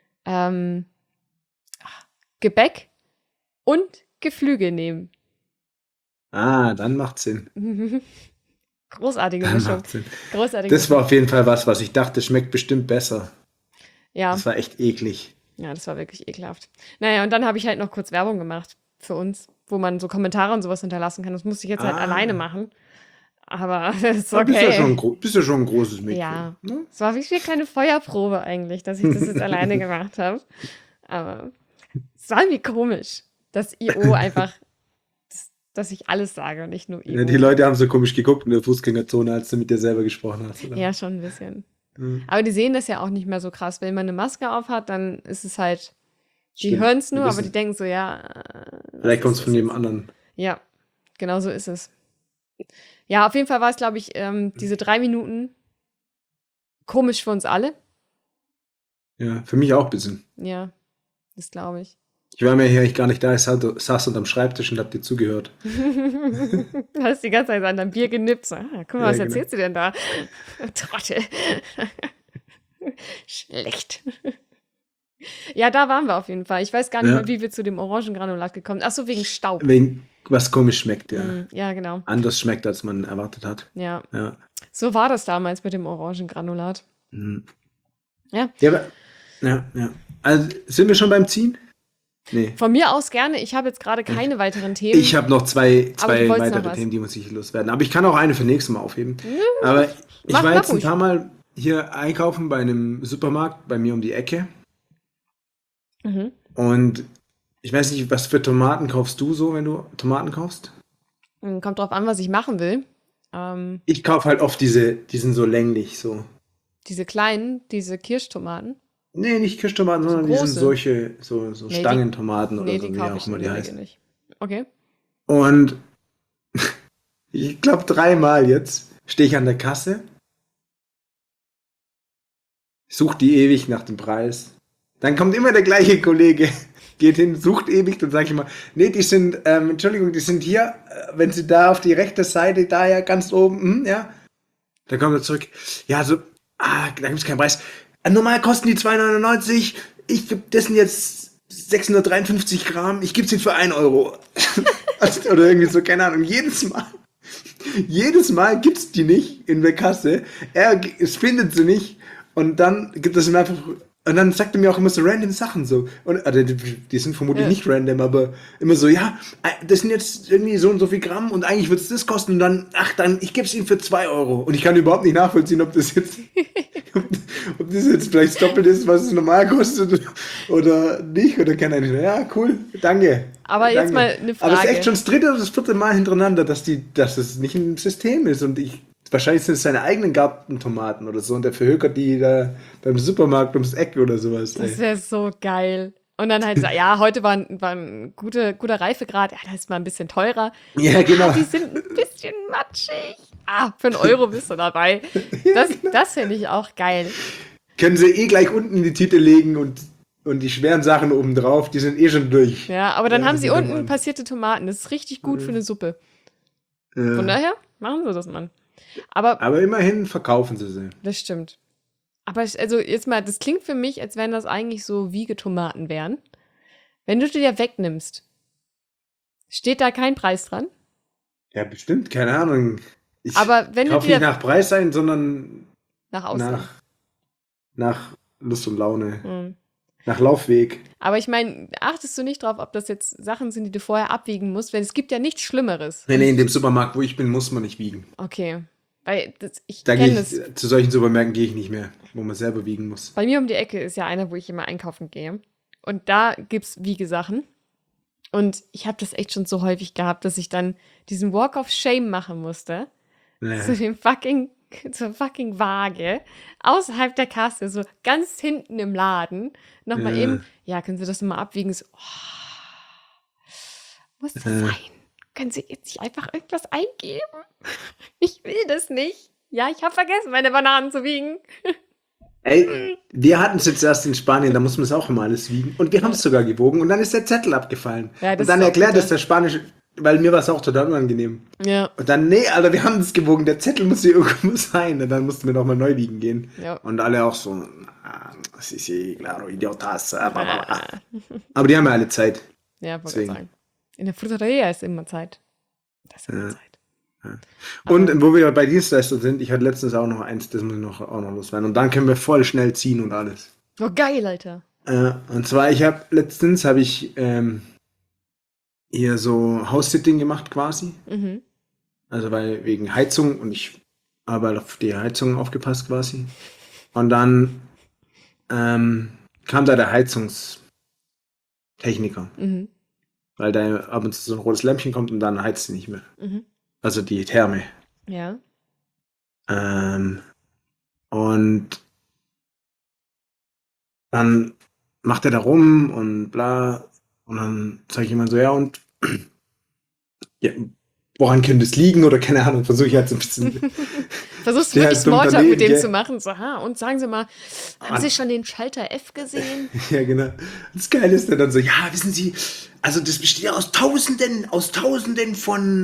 Speaker 2: Gebäck und Geflügel nehmen.
Speaker 3: Ah, dann macht Sinn.
Speaker 2: Großartige
Speaker 3: Dann
Speaker 2: Mischung.
Speaker 3: macht Sinn.
Speaker 2: Großartige
Speaker 3: Das war auf jeden Fall was ich dachte, schmeckt bestimmt besser.
Speaker 2: Ja.
Speaker 3: Das war echt eklig.
Speaker 2: Ja, das war wirklich ekelhaft. Naja, und dann habe ich halt noch kurz Werbung gemacht für uns, wo man so Kommentare und sowas hinterlassen kann. Das musste ich jetzt halt alleine machen. Aber das ist
Speaker 3: Aber
Speaker 2: okay.
Speaker 3: bist ja schon ein großes Mädchen.
Speaker 2: Ja,
Speaker 3: Ne?
Speaker 2: es war wie eine kleine Feuerprobe eigentlich, dass ich das jetzt alleine gemacht habe. Aber es war irgendwie komisch, dass IO einfach, dass ich alles sage und nicht nur IO.
Speaker 3: Ja, die Leute haben so komisch geguckt in der Fußgängerzone, als du mit dir selber gesprochen hast. Oder?
Speaker 2: Ja, schon ein bisschen.
Speaker 3: Mhm.
Speaker 2: Aber die sehen das ja auch nicht mehr so krass. Wenn man eine Maske auf hat, dann ist es halt, die
Speaker 3: Stimmt,
Speaker 2: hören es nur,
Speaker 3: wir
Speaker 2: aber
Speaker 3: wissen.
Speaker 2: die denken so, ja.
Speaker 3: Vielleicht kommt es
Speaker 2: was
Speaker 3: von
Speaker 2: ist
Speaker 3: jedem
Speaker 2: das
Speaker 3: anderen.
Speaker 2: jetzt? Ja, genau so ist es. Ja, auf jeden Fall war es, glaube ich, diese 3 Minuten komisch für uns alle.
Speaker 3: Ja, für mich auch ein bisschen.
Speaker 2: Ja, das glaube ich.
Speaker 3: Ich war mir hier eigentlich gar nicht da, ich saß unterm Schreibtisch und hab dir zugehört.
Speaker 2: Du hast die ganze Zeit an deinem Bier genippt. So, guck mal,
Speaker 3: Ja,
Speaker 2: was
Speaker 3: genau.
Speaker 2: erzählst du denn da? Trottel. Schlecht. Ja, da waren wir auf jeden Fall. Ich weiß gar nicht
Speaker 3: Ja.
Speaker 2: mehr, wie wir zu dem Orangengranulat gekommen sind. Ach so, wegen Staub.
Speaker 3: Wegen was komisch schmeckt, ja.
Speaker 2: Ja, genau.
Speaker 3: Anders schmeckt, als man erwartet hat.
Speaker 2: Ja,
Speaker 3: Ja.
Speaker 2: so war das damals mit dem Orangengranulat.
Speaker 3: Mhm.
Speaker 2: Ja.
Speaker 3: Ja, aber, ja. Also, sind wir schon beim Ziehen? Nee.
Speaker 2: Von mir aus gerne. Ich habe jetzt gerade keine weiteren Themen.
Speaker 3: Ich habe noch zwei
Speaker 2: Aber du wolltest noch
Speaker 3: weitere
Speaker 2: was.
Speaker 3: Themen, die muss ich loswerden. Aber ich kann auch eine für nächstes Mal aufheben. Aber ich
Speaker 2: mach
Speaker 3: war jetzt ein
Speaker 2: ruhig.
Speaker 3: paar Mal hier einkaufen bei einem Supermarkt bei mir um die Ecke.
Speaker 2: Mhm.
Speaker 3: Und ich weiß nicht, was für Tomaten kaufst du so, wenn du Tomaten kaufst?
Speaker 2: Kommt drauf an, was ich machen will.
Speaker 3: Ich kaufe halt oft die sind so länglich, so.
Speaker 2: Diese kleinen, diese Kirschtomaten.
Speaker 3: Nee, nicht Kirschtomaten, sondern die sind
Speaker 2: große?
Speaker 3: solche, so
Speaker 2: Nee, die-
Speaker 3: Stangentomaten oder
Speaker 2: Nee,
Speaker 3: so,
Speaker 2: die
Speaker 3: wie
Speaker 2: kaufe
Speaker 3: auch
Speaker 2: ich
Speaker 3: immer
Speaker 2: in
Speaker 3: die
Speaker 2: der Regel
Speaker 3: heißen.
Speaker 2: nicht. Okay.
Speaker 3: Und ich glaube 3-mal jetzt stehe ich an der Kasse, suche die ewig nach dem Preis. Dann kommt immer der gleiche Kollege, geht hin, sucht ewig, dann sage ich immer, nee, die sind, Entschuldigung, die sind hier, wenn Sie da auf die rechte Seite, da ja ganz oben, ja. Dann kommt er zurück, ja, so, da gibt es keinen Preis. Normal kosten die 2,99, das sind jetzt 653 Gramm, ich gebe sie für 1 Euro. Also, oder irgendwie so, keine Ahnung, jedes Mal gibt's die nicht in der Kasse, es findet sie nicht und dann gibt es ihm einfach, und dann sagt er mir auch immer so random Sachen so, und die sind vermutlich nicht random, aber immer so, ja, das sind jetzt irgendwie so und so viel Gramm und eigentlich wird es das kosten und dann, ich gebe es ihm für 2 Euro und ich kann überhaupt nicht nachvollziehen, ob das jetzt vielleicht doppelt ist, was es normal kostet oder nicht, oder keine Ahnung. Ja, cool, danke.
Speaker 2: Aber jetzt
Speaker 3: Danke.
Speaker 2: mal eine
Speaker 3: Aber es ist
Speaker 2: Frage.
Speaker 3: echt schon das 3. oder das 4. Mal hintereinander, dass es nicht ein System ist und wahrscheinlich sind es seine eigenen Gartentomaten oder so und der verhökert die da beim Supermarkt ums Eck oder sowas.
Speaker 2: Das
Speaker 3: Ey.
Speaker 2: wäre so geil. Und dann halt, ja, heute war ein guter Reifegrad. Ja, das ist mal ein bisschen teurer.
Speaker 3: Ja, genau.
Speaker 2: Die sind ein bisschen matschig. Für 1 Euro bist du dabei. Das finde ich auch geil.
Speaker 3: Können sie gleich unten in die Tüte legen und die schweren Sachen oben drauf, die sind schon durch.
Speaker 2: Ja, aber dann haben sie
Speaker 3: das ist
Speaker 2: unten
Speaker 3: Mann.
Speaker 2: passierte Tomaten. Das ist richtig gut für eine Suppe.
Speaker 3: Ja.
Speaker 2: Von daher machen sie das, Mann. Aber
Speaker 3: Aber immerhin verkaufen sie.
Speaker 2: das stimmt. Aber also jetzt mal, das klingt für mich, als wenn das eigentlich so Wiegetomaten wären. Wenn du die ja wegnimmst, steht da kein Preis dran?
Speaker 3: Ja, bestimmt, keine Ahnung. Ich
Speaker 2: Aber wenn du
Speaker 3: kaufe
Speaker 2: dir
Speaker 3: nicht nach Preis ein, sondern
Speaker 2: nach Aussehen.
Speaker 3: nach Lust und Laune.
Speaker 2: Hm.
Speaker 3: Nach Laufweg.
Speaker 2: Aber ich meine, achtest du nicht drauf, ob das jetzt Sachen sind, die du vorher abwiegen musst? Weil es gibt ja nichts Schlimmeres.
Speaker 3: Nee, in dem Supermarkt, wo ich bin, muss man nicht wiegen.
Speaker 2: Okay. Weil ich
Speaker 3: Da
Speaker 2: kenne das.
Speaker 3: zu solchen Supermärkten gehe ich nicht mehr, wo man selber wiegen muss.
Speaker 2: Bei mir um die Ecke ist ja einer, wo ich immer einkaufen gehe. Und da gibt's Wiegesachen. Und ich habe das echt schon so häufig gehabt, dass ich dann diesen Walk of Shame machen musste.
Speaker 3: Nee.
Speaker 2: Zur fucking Waage. Außerhalb der Kasse, so ganz hinten im Laden. Nochmal eben, ja, können Sie das mal abwiegen? So, muss das sein? Können Sie jetzt nicht einfach irgendwas eingeben? Ich will das nicht. Ja, ich habe vergessen, meine Bananen zu wiegen.
Speaker 3: Ey, wir hatten es jetzt erst in Spanien, da muss man es auch immer alles wiegen. Und wir haben es sogar gewogen und dann ist der Zettel abgefallen.
Speaker 2: Ja, das
Speaker 3: und dann
Speaker 2: ist auch
Speaker 3: erklärt
Speaker 2: bitter.
Speaker 3: es der Spanische, weil mir war es auch total unangenehm.
Speaker 2: Ja.
Speaker 3: Und dann, nee, Alter, wir haben es gewogen, der Zettel muss hier irgendwo sein. Und dann mussten wir nochmal neu wiegen gehen.
Speaker 2: Ja.
Speaker 3: Und alle auch so, sí, claro, idiotas. Aber die haben ja alle Zeit.
Speaker 2: Ja, wollte ich
Speaker 3: Deswegen.
Speaker 2: sagen. In der Fruteria ist immer Zeit. Das ist immer
Speaker 3: Ja.
Speaker 2: Zeit.
Speaker 3: Und wo wir bei Dienstleistungen sind, ich hatte letztens auch noch eins, das muss ich auch noch loswerden. Und dann können wir voll schnell ziehen und alles.
Speaker 2: Oh, geil, Alter.
Speaker 3: Und zwar, letztens habe ich hier so House-Sitting gemacht quasi.
Speaker 2: Mhm.
Speaker 3: Also weil wegen Heizung und ich habe halt auf die Heizung aufgepasst quasi. Und dann kam da der Heizungstechniker.
Speaker 2: Mhm.
Speaker 3: Weil da ab und zu so ein rotes Lämpchen kommt und dann heizt sie nicht mehr.
Speaker 2: Mhm.
Speaker 3: Also die Therme.
Speaker 2: Ja.
Speaker 3: Und dann macht er da rum und bla. Und dann sage ich immer so, ja, und ja, woran könnte es liegen? Oder keine Ahnung, versuche ich halt so ein bisschen.
Speaker 2: Versuchst du
Speaker 3: Ja,
Speaker 2: wirklich
Speaker 3: dumm
Speaker 2: Smalltalk
Speaker 3: daneben,
Speaker 2: mit dem
Speaker 3: gell?
Speaker 2: zu machen? So, und sagen Sie mal, haben Sie schon den Schalter F gesehen?
Speaker 3: Ja, genau. Das Geile ist dann so, ja, wissen Sie, also das besteht ja aus Tausenden von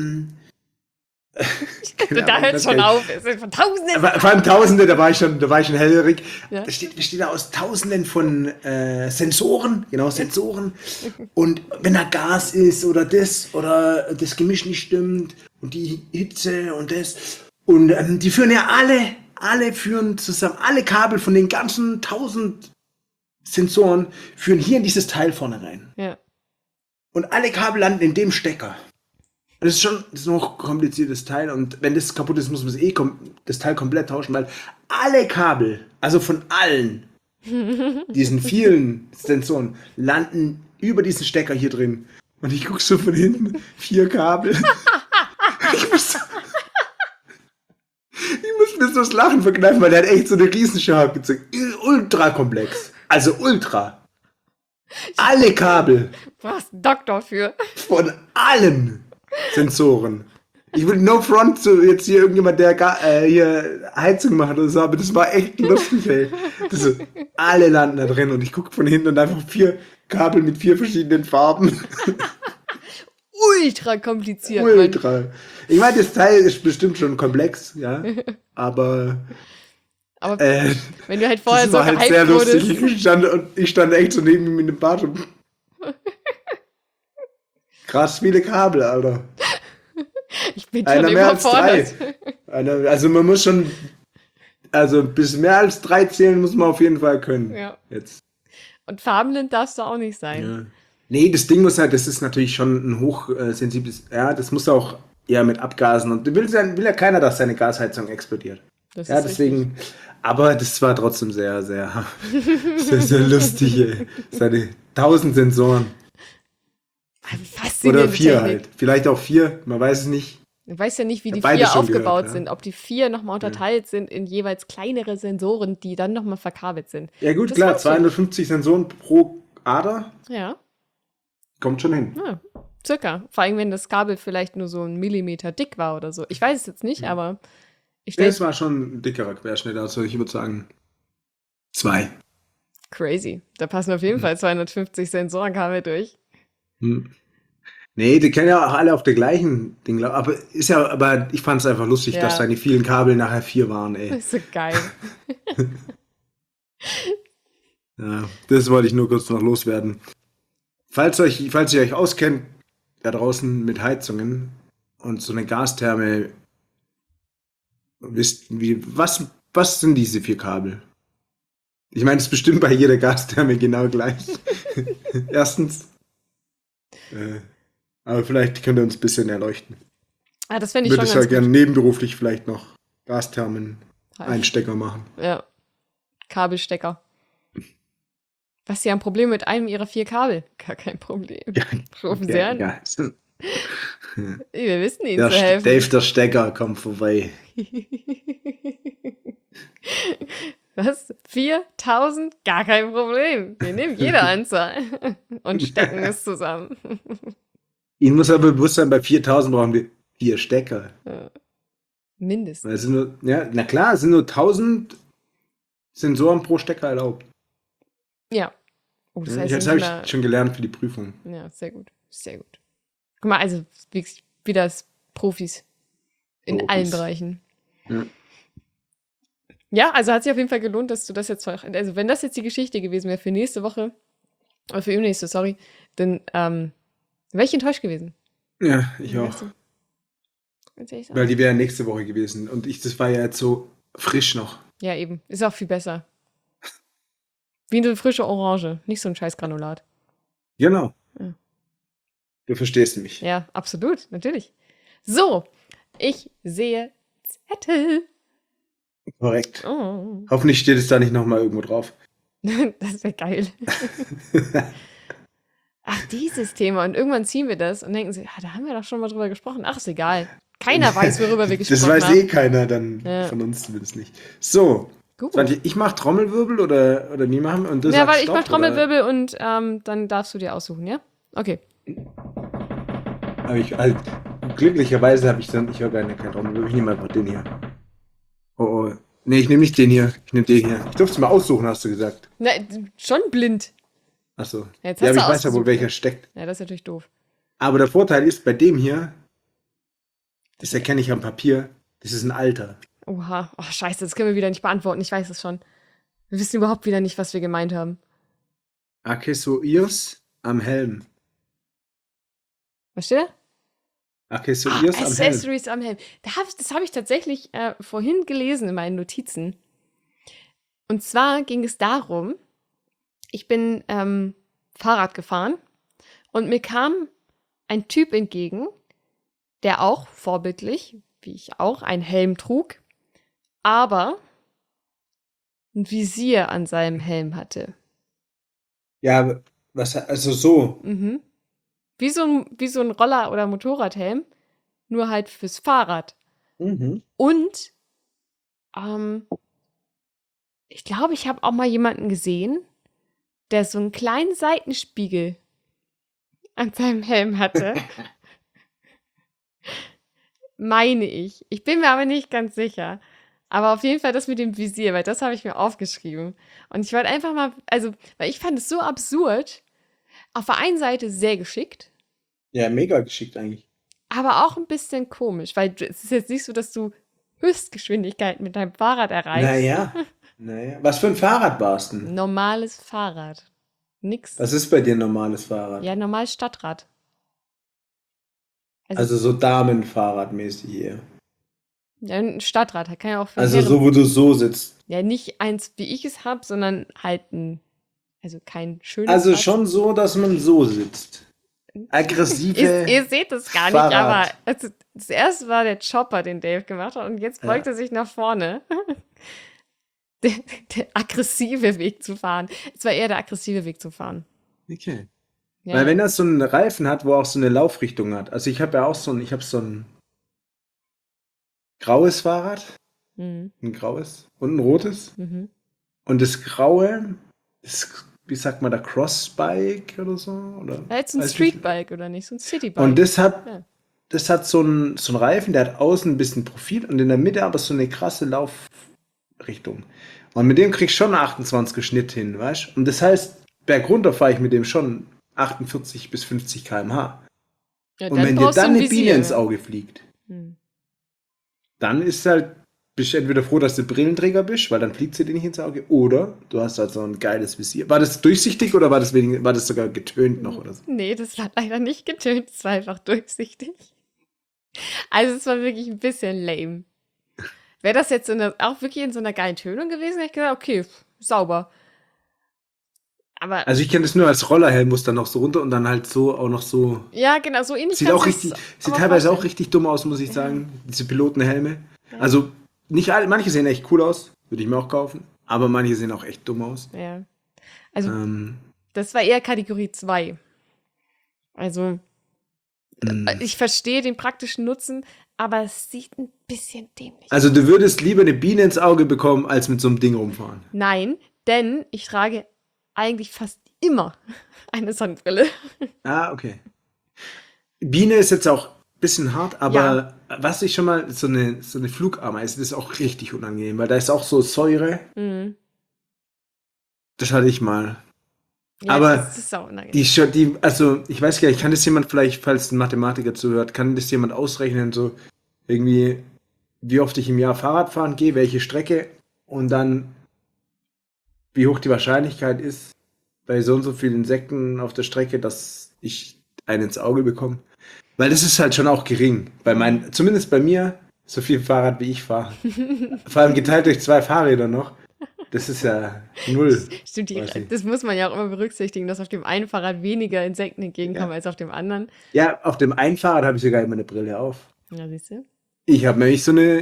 Speaker 2: Da hört es schon auf. Es sind von Tausenden.
Speaker 3: vor allem Tausende, da war ich schon hellhörig.
Speaker 2: Ja.
Speaker 3: Besteht da aus Tausenden von Sensoren, genau, Sensoren. Und wenn da Gas ist oder das Gemisch nicht stimmt und die Hitze und das. Und die führen ja alle führen zusammen, alle Kabel von den ganzen 1000 Sensoren führen hier in dieses Teil vorne rein.
Speaker 2: Ja.
Speaker 3: Und alle Kabel landen in dem Stecker. Das ist ein hochkompliziertes Teil und wenn das kaputt ist, muss man das Teil komplett tauschen, weil alle Kabel, also von allen diesen vielen Sensoren, landen über diesen Stecker hier drin. Und ich gucke so von hinten, 4 Kabel. Ich muss mir so das Lachen verkneifen, weil der hat echt so eine Riesenschau abgezogen. Ultra komplex. Also ultra. Alle Kabel
Speaker 2: Du hast einen Doktor für.
Speaker 3: von allen Sensoren. Ich will no front zu jetzt hier irgendjemand, der hier Heizung macht oder so, aber das war echt lustig, ey. Alle landen da drin und ich gucke von hinten und einfach 4 Kabel mit 4 verschiedenen Farben.
Speaker 2: Ultra kompliziert. Mann.
Speaker 3: Ultra. Ich meine, das Teil ist bestimmt schon komplex, ja, aber
Speaker 2: Aber wenn du halt vorher
Speaker 3: das
Speaker 2: so
Speaker 3: war halt sehr
Speaker 2: gehypt wurdest.
Speaker 3: lustig. Ich stand echt so neben ihm in dem Bad und krass viele Kabel, Alter.
Speaker 2: Ich bin schon
Speaker 3: Einer mehr als 3.
Speaker 2: überfordert.
Speaker 3: Also man muss schon, also bis mehr als 3 zählen muss man auf jeden Fall können.
Speaker 2: Ja.
Speaker 3: Jetzt.
Speaker 2: Und farbenblind darfst du auch nicht sein.
Speaker 3: Ja. Nee, das Ding muss halt, das ist natürlich schon ein hochsensibles, ja, das muss auch eher mit Abgasen und will ja keiner, dass seine Gasheizung explodiert.
Speaker 2: Das
Speaker 3: Ja,
Speaker 2: ist
Speaker 3: deswegen, aber das war trotzdem sehr, sehr, sehr lustig, ey. Seine 1000 Sensoren.
Speaker 2: richtig. Faszinierende
Speaker 3: Oder 4
Speaker 2: Technik.
Speaker 3: halt. Vielleicht auch 4, man weiß es nicht.
Speaker 2: Du weißt ja nicht, wie die
Speaker 3: Beide
Speaker 2: 4
Speaker 3: schon
Speaker 2: aufgebaut
Speaker 3: gehört, ja.
Speaker 2: sind. Ob die 4 nochmal unterteilt sind in jeweils kleinere Sensoren, die dann nochmal verkabelt sind.
Speaker 3: Ja gut,
Speaker 2: Das
Speaker 3: klar,
Speaker 2: weißt du.
Speaker 3: 250 Sensoren pro Ader,
Speaker 2: Ja,
Speaker 3: kommt schon hin.
Speaker 2: ja, circa. Vor allem, wenn das Kabel vielleicht nur so 1 Millimeter dick war oder so. Ich weiß es jetzt nicht, aber ich
Speaker 3: Nee,
Speaker 2: stelle
Speaker 3: es war schon ein dickerer Querschnitt, also ich würde sagen 2.
Speaker 2: crazy. Da passen auf jeden Fall 250 Sensorenkabel durch.
Speaker 3: Hm. Nee, die kennen ja auch alle auf der gleichen Ding, aber ich fand es einfach lustig,
Speaker 2: Ja.
Speaker 3: dass deine vielen Kabel nachher 4 waren, ey.
Speaker 2: Das ist so geil.
Speaker 3: Ja, das wollte ich nur kurz noch loswerden. Falls ihr euch auskennt, da draußen mit Heizungen und so eine Gastherme, wisst, was sind diese 4 Kabel? Ich meine, es ist bestimmt bei jeder Gastherme genau gleich. Erstens. Aber vielleicht könnt ihr uns ein bisschen erleuchten.
Speaker 2: Das fände ich
Speaker 3: Würde
Speaker 2: schon
Speaker 3: ich ja
Speaker 2: ganz
Speaker 3: gerne
Speaker 2: gut.
Speaker 3: nebenberuflich vielleicht noch Gasthermen-Einstecker machen.
Speaker 2: Ja, Kabelstecker. Was Sie haben ein Problem mit einem Ihrer 4 Kabel? Gar kein Problem. Rufen Sie an.
Speaker 3: Ja.
Speaker 2: Wir wissen Ihnen zu helfen.
Speaker 3: Dave der Stecker kommt vorbei.
Speaker 2: Was? 4000? Gar kein Problem. Wir nehmen jede Anzahl und stecken es zusammen.
Speaker 3: Ihnen muss aber bewusst sein, bei 4000 brauchen wir 4 Stecker.
Speaker 2: Mindestens.
Speaker 3: Weil es sind nur, ja, na klar, es sind nur 1000 Sensoren pro Stecker erlaubt.
Speaker 2: Ja. Oh, das heißt,
Speaker 3: Das
Speaker 2: wir
Speaker 3: habe
Speaker 2: müssen
Speaker 3: ich schon gelernt für die Prüfung.
Speaker 2: ja, sehr gut. Sehr gut. Guck mal, also wie das Profis in
Speaker 3: Profis.
Speaker 2: allen Bereichen.
Speaker 3: Ja.
Speaker 2: Ja, also hat sich auf jeden Fall gelohnt, dass du das jetzt, also wenn das jetzt die Geschichte gewesen wäre für nächste Woche, oder für übernächste, sorry, dann wäre ich enttäuscht gewesen.
Speaker 3: Ja, ich
Speaker 2: Ja,
Speaker 3: auch.
Speaker 2: weißt du? Ganz ehrlich sagen.
Speaker 3: Weil die wäre nächste Woche gewesen. Und das war ja jetzt so frisch noch.
Speaker 2: Ja, eben. Ist auch viel besser. Wie eine frische Orange, nicht so ein scheiß Granulat.
Speaker 3: Genau.
Speaker 2: Ja.
Speaker 3: Du verstehst mich.
Speaker 2: Ja, absolut, natürlich. So, ich sehe Zettel.
Speaker 3: Korrekt.
Speaker 2: Oh.
Speaker 3: Hoffentlich steht es da nicht nochmal irgendwo drauf.
Speaker 2: Das wäre geil. Ach, dieses Thema. Und irgendwann ziehen wir das und denken sie, da haben wir doch schon mal drüber gesprochen. Ach, ist egal. Keiner weiß, worüber wir gesprochen
Speaker 3: Das weiß
Speaker 2: haben.
Speaker 3: keiner dann
Speaker 2: Ja.
Speaker 3: von uns zumindest nicht. So,
Speaker 2: Gut.
Speaker 3: Svante, ich mach Trommelwirbel oder nie machen und du
Speaker 2: Ja,
Speaker 3: sagst
Speaker 2: weil ich
Speaker 3: Stopp,
Speaker 2: mach Trommelwirbel und dann darfst du dir aussuchen, ja? Okay.
Speaker 3: Aber glücklicherweise habe ich höre keinen Trommelwirbel. Ich nehme einfach den hier. Oh. Nee, ich nehme nicht den hier. Ich nehme den hier. Ich durfte es mal aussuchen, hast du gesagt.
Speaker 2: Na, schon blind.
Speaker 3: Achso.
Speaker 2: Jetzt
Speaker 3: Ja,
Speaker 2: hast
Speaker 3: aber
Speaker 2: du
Speaker 3: ich weiß ja wohl,
Speaker 2: ausgesucht,
Speaker 3: welcher
Speaker 2: ne?
Speaker 3: steckt.
Speaker 2: Ja, das ist natürlich doof.
Speaker 3: Aber der Vorteil ist, bei dem hier, das erkenne ich am Papier, das ist ein alter.
Speaker 2: Oha. Oh, scheiße, das können wir wieder nicht beantworten. Ich weiß es schon. Wir wissen überhaupt wieder nicht, was wir gemeint haben.
Speaker 3: Accessoires am Helm.
Speaker 2: Was steht da?
Speaker 3: Accessoires am Helm.
Speaker 2: Accessories am Helm. Das habe ich tatsächlich vorhin gelesen in meinen Notizen. Und zwar ging es darum, ich bin Fahrrad gefahren und mir kam ein Typ entgegen, der auch vorbildlich, wie ich auch, einen Helm trug, aber ein Visier an seinem Helm hatte.
Speaker 3: Ja, aber also so.
Speaker 2: Mhm. Wie so ein Roller- oder Motorradhelm, nur halt fürs Fahrrad.
Speaker 3: Mhm.
Speaker 2: Und ich glaube, ich habe auch mal jemanden gesehen, der so einen kleinen Seitenspiegel an seinem Helm hatte. Meine ich. Ich bin mir aber nicht ganz sicher. Aber auf jeden Fall das mit dem Visier, weil das habe ich mir aufgeschrieben. Und ich wollte einfach mal, also, weil ich fand es so absurd. Auf der einen Seite sehr geschickt,
Speaker 3: Ja, mega geschickt eigentlich.
Speaker 2: aber auch ein bisschen komisch, weil es ist jetzt nicht so, dass du Höchstgeschwindigkeit mit deinem Fahrrad erreichst.
Speaker 3: Naja. Was für ein Fahrrad warst du denn?
Speaker 2: Normales Fahrrad. Nix.
Speaker 3: Was ist bei dir ein normales Fahrrad?
Speaker 2: Ja, normales Stadtrad.
Speaker 3: Also so Damenfahrradmäßig hier.
Speaker 2: Ja, ein Stadtrad, kann ja auch für
Speaker 3: Also
Speaker 2: Herren-
Speaker 3: so, wo du so sitzt.
Speaker 2: Ja, nicht eins, wie ich es habe, sondern halt also kein schönes
Speaker 3: Also
Speaker 2: Rad.
Speaker 3: schon so, dass man so sitzt. Aggressive.
Speaker 2: Ihr seht es gar nicht,
Speaker 3: Fahrrad.
Speaker 2: aber also, das erste war der Chopper, den Dave gemacht hat, und jetzt beugt er sich nach vorne. Der aggressive Weg zu fahren. Es war eher der aggressive Weg zu fahren.
Speaker 3: Okay.
Speaker 2: Ja.
Speaker 3: Weil wenn das so einen Reifen hat, wo auch so eine Laufrichtung hat. Also ich habe ja auch so ein graues Fahrrad.
Speaker 2: Mhm.
Speaker 3: Ein graues und ein rotes.
Speaker 2: Mhm.
Speaker 3: Und das graue, das wie sagt man da, Crossbike oder so? Oder?
Speaker 2: Ja, jetzt ein
Speaker 3: Weiß nicht.
Speaker 2: Streetbike oder nicht, so ein Citybike.
Speaker 3: Und
Speaker 2: Ja.
Speaker 3: das hat so einen Reifen, der hat außen ein bisschen Profil und in der Mitte aber so eine krasse Laufrichtung. Und mit dem krieg ich schon 28er Schnitt hin, weißt du? Und das heißt, bergunter fahre ich mit dem schon 48 bis 50 km/h.
Speaker 2: Ja,
Speaker 3: Und wenn dir
Speaker 2: brauchst du
Speaker 3: dann
Speaker 2: ein
Speaker 3: eine Biene
Speaker 2: Visier,
Speaker 3: ins
Speaker 2: ja.
Speaker 3: Auge fliegt,
Speaker 2: Hm.
Speaker 3: dann bist du entweder froh, dass du Brillenträger bist, weil dann fliegt sie dir nicht ins Auge, oder du hast halt so ein geiles Visier. War das durchsichtig oder war das sogar getönt noch oder so?
Speaker 2: Nee, das war leider nicht getönt, es war einfach durchsichtig. Also es war wirklich ein bisschen lame. Wäre das jetzt auch wirklich in so einer geilen Tönung gewesen, hätte ich gesagt, okay, sauber. Aber
Speaker 3: Also ich kenne das nur als Rollerhelm, muss dann noch so runter und dann halt so auch noch so.
Speaker 2: ja, genau, so ähnlich
Speaker 3: Sieht
Speaker 2: kannst
Speaker 3: auch
Speaker 2: du's
Speaker 3: richtig, sieht
Speaker 2: aber
Speaker 3: teilweise auch
Speaker 2: vorstellen.
Speaker 3: richtig dumm aus, muss ich sagen. Diese Pilotenhelme. Also nicht alle, manche sehen echt cool aus, würde ich mir auch kaufen. Aber manche sehen auch echt dumm aus.
Speaker 2: Ja. Also
Speaker 3: Ähm,
Speaker 2: das war eher Kategorie 2. Also
Speaker 3: mh.
Speaker 2: ich verstehe den praktischen Nutzen, aber es sieht ein bisschen dämlich aus.
Speaker 3: Also du würdest lieber eine Biene ins Auge bekommen, als mit so einem Ding rumfahren.
Speaker 2: Nein, denn ich trage eigentlich fast immer eine Sonnenbrille.
Speaker 3: Ah, okay. Biene ist jetzt auch ein bisschen hart, aber was ich schon mal, so eine Flugameise, das ist auch richtig unangenehm, weil da ist auch so Säure.
Speaker 2: Mhm.
Speaker 3: Das hatte ich mal.
Speaker 2: Ja,
Speaker 3: Aber
Speaker 2: das ist auch unangenehm.
Speaker 3: also ich weiß gar nicht, kann das jemand vielleicht, falls ein Mathematiker zuhört, kann das jemand ausrechnen, so irgendwie, wie oft ich im Jahr Fahrrad fahren gehe, welche Strecke und dann, wie hoch die Wahrscheinlichkeit ist, bei so und so vielen Insekten auf der Strecke, dass ich einen ins Auge bekomme. Weil das ist halt schon auch gering. Zumindest bei mir, so viel Fahrrad wie ich fahre. Vor allem geteilt durch 2 Fahrräder noch. Das ist ja null.
Speaker 2: Stimmt,
Speaker 3: quasi.
Speaker 2: das muss man ja auch immer berücksichtigen, dass auf dem einen Fahrrad weniger Insekten entgegenkommen als auf dem anderen.
Speaker 3: Ja, auf dem einen Fahrrad habe ich sogar immer eine Brille auf.
Speaker 2: Ja, siehst du?
Speaker 3: Ich habe nämlich so eine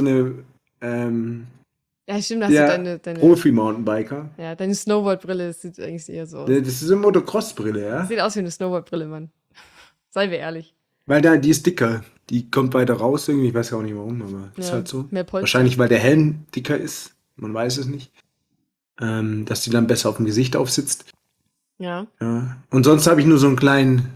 Speaker 2: Ja, stimmt, da hast
Speaker 3: der
Speaker 2: du deine
Speaker 3: Profi-Mountainbiker.
Speaker 2: ja, deine Snowboard-Brille, das sieht eigentlich eher so aus.
Speaker 3: Das ist eine Motocross-Brille, ja.
Speaker 2: Sieht aus wie eine Snowboard-Brille, Mann. Seien wir ehrlich.
Speaker 3: Weil die ist dicker. Die kommt weiter raus irgendwie. Ich weiß auch nicht warum, aber ist
Speaker 2: Ja,
Speaker 3: halt so.
Speaker 2: mehr Polster.
Speaker 3: Wahrscheinlich, weil der Helm dicker ist. Man weiß es nicht. Dass die dann besser auf dem Gesicht aufsitzt.
Speaker 2: Ja.
Speaker 3: Ja. Und sonst habe ich nur so einen kleinen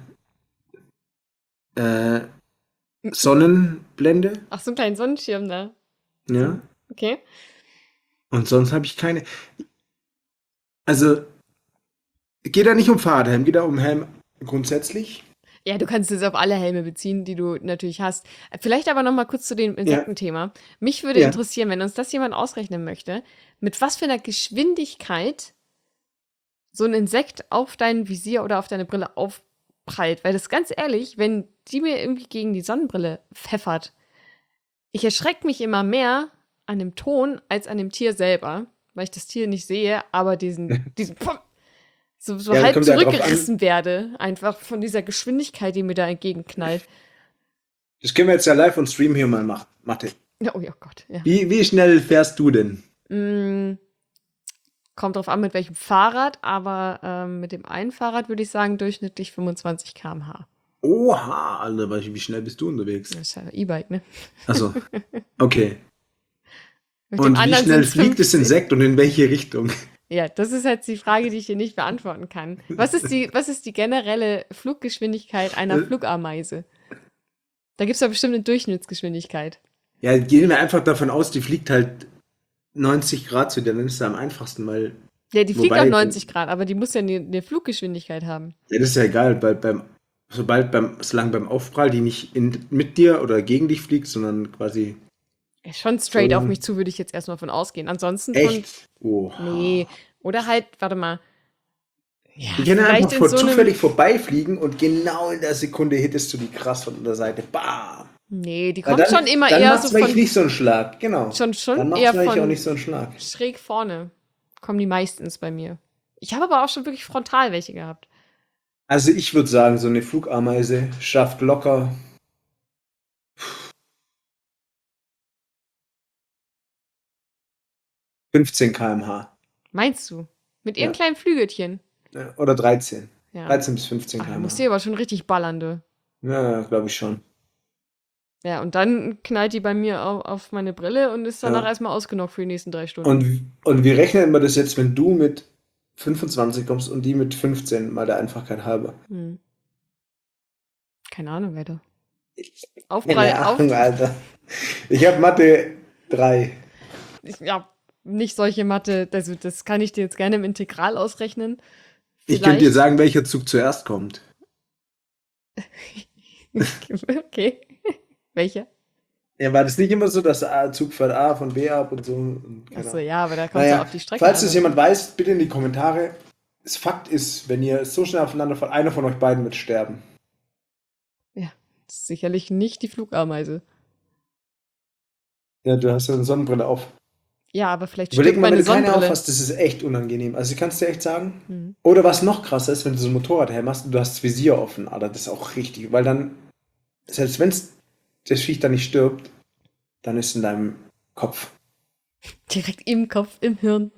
Speaker 3: Sonnenblende.
Speaker 2: Ach, so einen kleinen Sonnenschirm da.
Speaker 3: Ja.
Speaker 2: Okay.
Speaker 3: Und sonst habe ich keine. Also, geht da nicht um Fahrradhelm, geht da um Helm grundsätzlich.
Speaker 2: Ja, du kannst es auf alle Helme beziehen, die du natürlich hast. Vielleicht aber noch mal kurz zu dem Insektenthema. Mich würde
Speaker 3: Ja.
Speaker 2: interessieren, wenn uns das jemand ausrechnen möchte, mit was für einer Geschwindigkeit so ein Insekt auf dein Visier oder auf deine Brille aufprallt. Weil das ganz ehrlich, wenn die mir irgendwie gegen die Sonnenbrille pfeffert, ich erschrecke mich immer mehr an dem Ton als an dem Tier selber, weil ich das Tier nicht sehe, aber diesen Pum, so
Speaker 3: Ja,
Speaker 2: halb
Speaker 3: kommt ja drauf an.
Speaker 2: zurückgerissen werde, einfach von dieser Geschwindigkeit, die mir da entgegenknallt.
Speaker 3: Das können wir jetzt ja live on Stream hier mal machen. Mathe.
Speaker 2: Ja, oh ja Gott, ja.
Speaker 3: Wie schnell fährst du denn?
Speaker 2: Kommt drauf an, mit welchem Fahrrad, aber mit dem einen Fahrrad würde ich sagen, durchschnittlich 25 km/h.
Speaker 3: Oha, Alter, wie schnell bist du unterwegs?
Speaker 2: Das ist ja E-Bike, ne?
Speaker 3: Achso, okay.
Speaker 2: Mit
Speaker 3: Und
Speaker 2: dem
Speaker 3: wie
Speaker 2: anderen
Speaker 3: schnell
Speaker 2: sind's
Speaker 3: fliegt das
Speaker 2: 50.
Speaker 3: Insekt und in welche Richtung?
Speaker 2: Ja, das ist jetzt die Frage, die ich hier nicht beantworten kann. Was ist die generelle Fluggeschwindigkeit einer Flugameise? Da gibt es ja bestimmt eine Durchschnittsgeschwindigkeit.
Speaker 3: Ja, gehen wir einfach davon aus, die fliegt halt 90 Grad zu dir, dann ist es am einfachsten, weil.
Speaker 2: Ja, die fliegt
Speaker 3: Wobei-
Speaker 2: auch 90 Grad, aber die muss ja eine Fluggeschwindigkeit haben.
Speaker 3: Ja, das ist ja egal, weil solange beim Aufprall die nicht mit dir oder gegen dich fliegt, sondern quasi.
Speaker 2: Ja, schon straight
Speaker 3: So-
Speaker 2: auf mich zu, würde ich jetzt erstmal von ausgehen. Ansonsten
Speaker 3: Echt? Oh.
Speaker 2: Nee. Oder halt, warte mal. Ja,
Speaker 3: Die können
Speaker 2: vielleicht
Speaker 3: einfach
Speaker 2: in so einem.
Speaker 3: zufällig vorbeifliegen und genau in der Sekunde hittest du die krass von der Seite. Bam!
Speaker 2: Nee, die
Speaker 3: Weil
Speaker 2: kommt schon immer
Speaker 3: dann
Speaker 2: eher
Speaker 3: macht's
Speaker 2: so
Speaker 3: vielleicht
Speaker 2: von
Speaker 3: nicht so einen Schlag, genau.
Speaker 2: schon
Speaker 3: Dann macht's
Speaker 2: eher
Speaker 3: vielleicht
Speaker 2: von
Speaker 3: auch nicht so einen Schlag.
Speaker 2: schräg vorne. Kommen die meistens bei mir. Ich habe aber auch schon wirklich frontal welche gehabt.
Speaker 3: Also ich würde sagen, so eine Flugameise schafft locker 15 km/h.
Speaker 2: Meinst du? Mit ihren
Speaker 3: Ja.
Speaker 2: kleinen Flügelchen.
Speaker 3: Oder 13.
Speaker 2: Ja.
Speaker 3: 13 bis 15
Speaker 2: Ach, da
Speaker 3: km/h.
Speaker 2: muss die aber schon richtig ballern, du.
Speaker 3: Ja, glaube ich schon.
Speaker 2: Ja, und dann knallt die bei mir auf meine Brille und ist danach
Speaker 3: Ja.
Speaker 2: erstmal ausgenockt für die nächsten 3 Stunden.
Speaker 3: Und wie rechnet man das jetzt, wenn du mit 25 kommst und die mit 15, mal der Einfachkeit halber.
Speaker 2: Keine Ahnung, weiter.
Speaker 3: Keine Ahnung, Alter. Ich habe Mathe 3.
Speaker 2: Ja, nicht solche Mathe, also das kann ich dir jetzt gerne im Integral ausrechnen.
Speaker 3: Ich könnte dir sagen, welcher Zug zuerst kommt.
Speaker 2: Okay. Welcher?
Speaker 3: Ja, war das nicht immer so, dass Zug fährt A von B ab und so? Und
Speaker 2: Achso, ja, aber da kommt es
Speaker 3: naja,
Speaker 2: auf die Strecke
Speaker 3: falls
Speaker 2: an.
Speaker 3: es jemand weiß, bitte in die Kommentare. Das Fakt ist, wenn ihr so schnell aufeinander fahrt, einer von euch beiden wird sterben.
Speaker 2: Ja, das ist sicherlich nicht die Flugameise.
Speaker 3: Ja, du hast ja eine Sonnenbrille auf.
Speaker 2: Ja, aber vielleicht
Speaker 3: Überleg
Speaker 2: stimmt
Speaker 3: mal, wenn
Speaker 2: meine
Speaker 3: du keine
Speaker 2: Sonnenbrille.
Speaker 3: aufhast, das ist echt unangenehm. Also ich kann es dir echt sagen.
Speaker 2: Mhm.
Speaker 3: Oder was noch krasser ist, wenn du so ein Motorradhelm hast und du hast das Visier offen, Alter, das ist auch richtig. Weil dann, selbst wenn das Viech dann nicht stirbt, dann ist in deinem Kopf.
Speaker 2: Direkt im Kopf, im Hirn.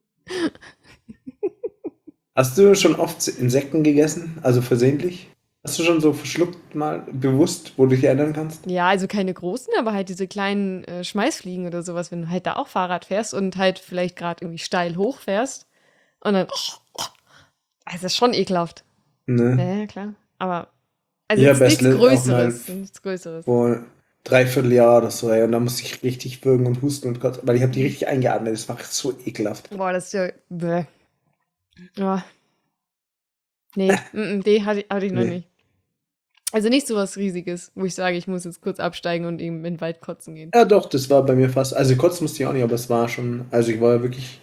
Speaker 3: Hast du schon oft Insekten gegessen? Also versehentlich? Hast du schon so verschluckt mal bewusst, wo du dich erinnern kannst?
Speaker 2: Ja, also keine großen, aber halt diese kleinen Schmeißfliegen oder sowas, wenn du halt da auch Fahrrad fährst und halt vielleicht gerade irgendwie steil hochfährst und dann, also das ist schon ekelhaft.
Speaker 3: Ne?
Speaker 2: Ja, klar. Aber, also
Speaker 3: Ja,
Speaker 2: jetzt nichts
Speaker 3: Bessel auch
Speaker 2: Größeres.
Speaker 3: mal
Speaker 2: Nichts Größeres.
Speaker 3: vor dreiviertel Jahr oder so, ey. Und da musste ich richtig würgen und husten und Gott, weil ich habe die richtig eingeatmet. Das war so ekelhaft.
Speaker 2: Boah, das ist ja, bäh. Ja. Nee, die hatte ich noch
Speaker 3: Nee.
Speaker 2: nicht. Also nicht so was Riesiges, wo ich sage, ich muss jetzt kurz absteigen und eben in den Wald kotzen gehen.
Speaker 3: Ja, doch, das war bei mir fast. Also kurz musste ich auch nicht, aber es war schon. Also ich war ja wirklich.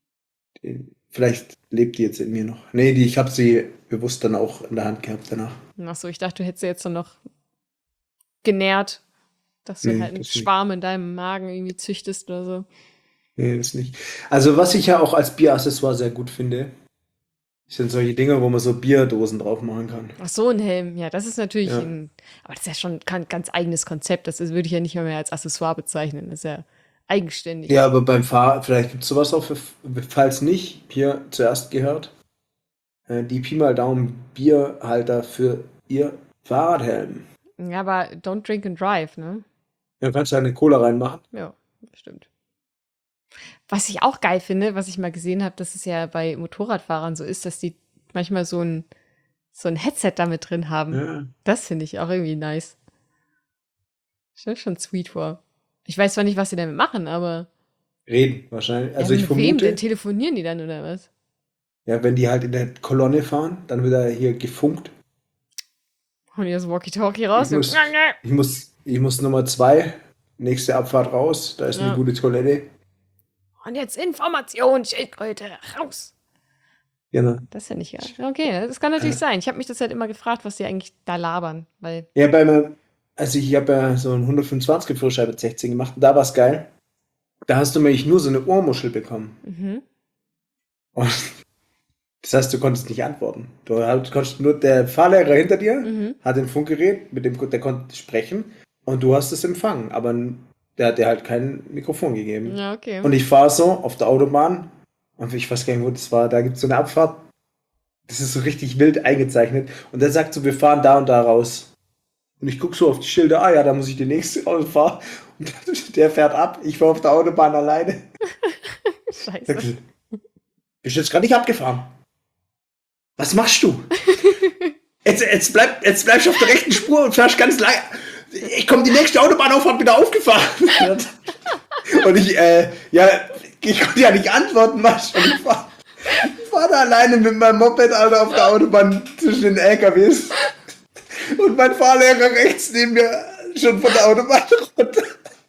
Speaker 3: Vielleicht lebt die jetzt in mir noch. Nee, ich habe sie bewusst dann auch in der Hand gehabt danach.
Speaker 2: Ach so, ich dachte, du hättest sie jetzt dann noch genährt, dass du
Speaker 3: Nee,
Speaker 2: halt einen
Speaker 3: das nicht.
Speaker 2: Schwarm in deinem Magen irgendwie züchtest oder so.
Speaker 3: Nee, das nicht. Also was ich ja auch als Bieraccessoire sehr gut finde, sind solche Dinge, wo man so Bierdosen drauf machen kann.
Speaker 2: Ach so, ein Helm. Ja, das ist natürlich
Speaker 3: Ja.
Speaker 2: aber das ist ja schon ein ganz eigenes Konzept. Das würde ich ja nicht mal mehr als Accessoire bezeichnen. Das ist ja eigenständig.
Speaker 3: Ja, aber beim Fahrrad, vielleicht gibt es sowas auch, falls nicht, hier zuerst gehört, die Pi mal Daumen Bierhalter für ihr Fahrradhelm.
Speaker 2: Ja, aber don't drink and drive, ne?
Speaker 3: Da kannst du eine Cola reinmachen.
Speaker 2: Ja, stimmt. Was ich auch geil finde, was ich mal gesehen habe, dass es ja bei Motorradfahrern so ist, dass die manchmal so ein Headset damit drin haben.
Speaker 3: Ja.
Speaker 2: Das finde ich auch irgendwie nice. Stell schon sweet vor. Ich weiß zwar nicht, was sie damit machen, aber
Speaker 3: Reden wahrscheinlich. Also
Speaker 2: ja,
Speaker 3: ich
Speaker 2: mit wem
Speaker 3: vermute,
Speaker 2: denn? Telefonieren die dann oder was?
Speaker 3: ja, wenn die halt in der Kolonne fahren, dann wird er hier gefunkt.
Speaker 2: Holen die das Walkie-Talkie raus?
Speaker 3: Ich muss Nummer 2, nächste Abfahrt raus, da ist
Speaker 2: Ja.
Speaker 3: eine gute Toilette.
Speaker 2: Und jetzt Information, Schildkröte, raus.
Speaker 3: Genau.
Speaker 2: Das ist ja nicht geil. Okay, das kann natürlich sein. Ich habe mich das halt immer gefragt, was die eigentlich da labern, weil
Speaker 3: Ja, also ich habe ja so einen 125er Führerschein mit 16 gemacht und da war es geil. Da hast du nämlich nur so eine Ohrmuschel bekommen. Und das heißt, du konntest nicht antworten. Du konntest nur, der Fahrlehrer hinter dir hat ein Funkgerät, der konnte sprechen und du hast es empfangen, aber der hat dir halt kein Mikrofon gegeben.
Speaker 2: Ja, okay.
Speaker 3: Und ich fahre so auf der Autobahn und ich weiß gar nicht, wo das war, da gibt es so eine Abfahrt, das ist so richtig wild eingezeichnet und der sagt so, wir fahren da und da raus. Und ich gucke so auf die Schilder, ja, da muss ich den nächsten Auto fahren. Und der fährt ab, ich fahre auf der Autobahn alleine. Sag
Speaker 2: Scheiße.
Speaker 3: ich, bist du jetzt gerade nicht abgefahren? Was machst du? Jetzt bleibst du auf der rechten Spur und fährst ganz lang. Ich komme die nächste Autobahnauffahrt wieder aufgefahren. Und ich konnte ja nicht antworten, was? Und ich fahr da alleine mit meinem Moped, Alter, auf der Autobahn zwischen den LKWs. Und mein Fahrlehrer rechts neben mir schon von der Autobahn runter.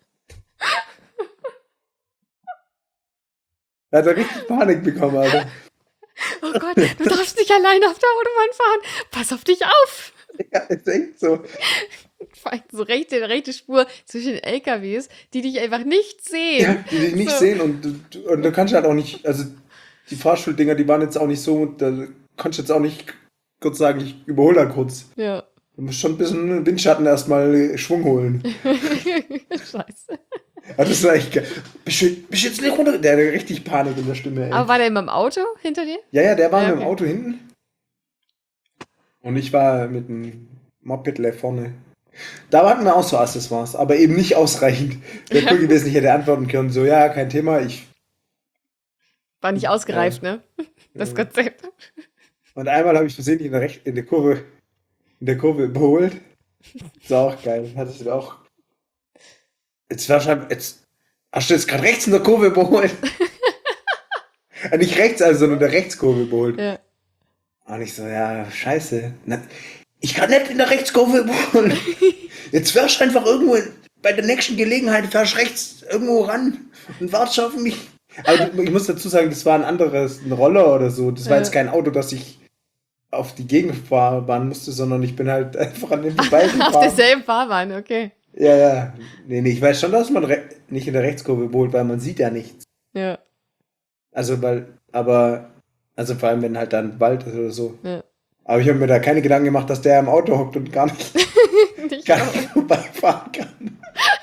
Speaker 3: Da hat er richtig Panik bekommen, Alter.
Speaker 2: Oh Gott, du darfst nicht alleine auf der Autobahn fahren. Pass auf dich auf.
Speaker 3: Ja, ist echt so.
Speaker 2: Vor allem so rechte Spur zwischen den LKWs, die dich einfach nicht sehen.
Speaker 3: Ja, die dich nicht sehen und du kannst halt auch nicht, also die Fahrschuldinger, die waren jetzt auch nicht so, da kannst du jetzt auch nicht kurz sagen, ich überhole da kurz.
Speaker 2: Ja.
Speaker 3: Du musst schon ein bisschen Windschatten erstmal Schwung holen.
Speaker 2: Scheiße.
Speaker 3: Das ist echt geil. Bist du jetzt nicht runter? Der hat richtig Panik in der Stimme, ey.
Speaker 2: Aber war der immer im Auto hinter dir?
Speaker 3: Ja, der war
Speaker 2: Ja,
Speaker 3: mit dem
Speaker 2: okay.
Speaker 3: Auto hinten. Und ich war mit dem Moped vorne. Da hatten wir auch so Accessoires, aber eben nicht ausreichend. Wäre cool gewesen, ich hätte antworten können, so, ja, kein Thema, ich
Speaker 2: War nicht ausgereift, ne? Das
Speaker 3: Ja.
Speaker 2: Konzept.
Speaker 3: Und einmal habe ich versehentlich in der Kurve überholt. Das war auch geil. Hattest du auch. Jetzt hast du jetzt gerade rechts in der Kurve überholt. Nicht rechts, also, sondern in der Rechtskurve überholt.
Speaker 2: Ja.
Speaker 3: Und ich so, ja, scheiße. Na, ich kann nicht in der Rechtskurve überholen. Jetzt fährst du einfach irgendwo bei der nächsten Gelegenheit, fährst rechts irgendwo ran und wartest auf mich. Aber ich muss dazu sagen, das war ein Roller oder so. Das war
Speaker 2: Ja.
Speaker 3: jetzt kein Auto, das ich auf die Gegenfahrbahn musste, sondern ich bin halt einfach an dem vorbeigefahren.
Speaker 2: Auf derselben Fahrbahn, okay.
Speaker 3: Ja, ja. Nee, ich weiß schon, dass man nicht in der Rechtskurve überholt, weil man sieht ja nichts.
Speaker 2: Ja.
Speaker 3: Also, vor allem, wenn halt dann Wald ist oder so.
Speaker 2: Ja.
Speaker 3: Aber ich habe mir da keine Gedanken gemacht, dass der im Auto hockt und gar nicht
Speaker 2: Ich
Speaker 3: vorbeifahren kann.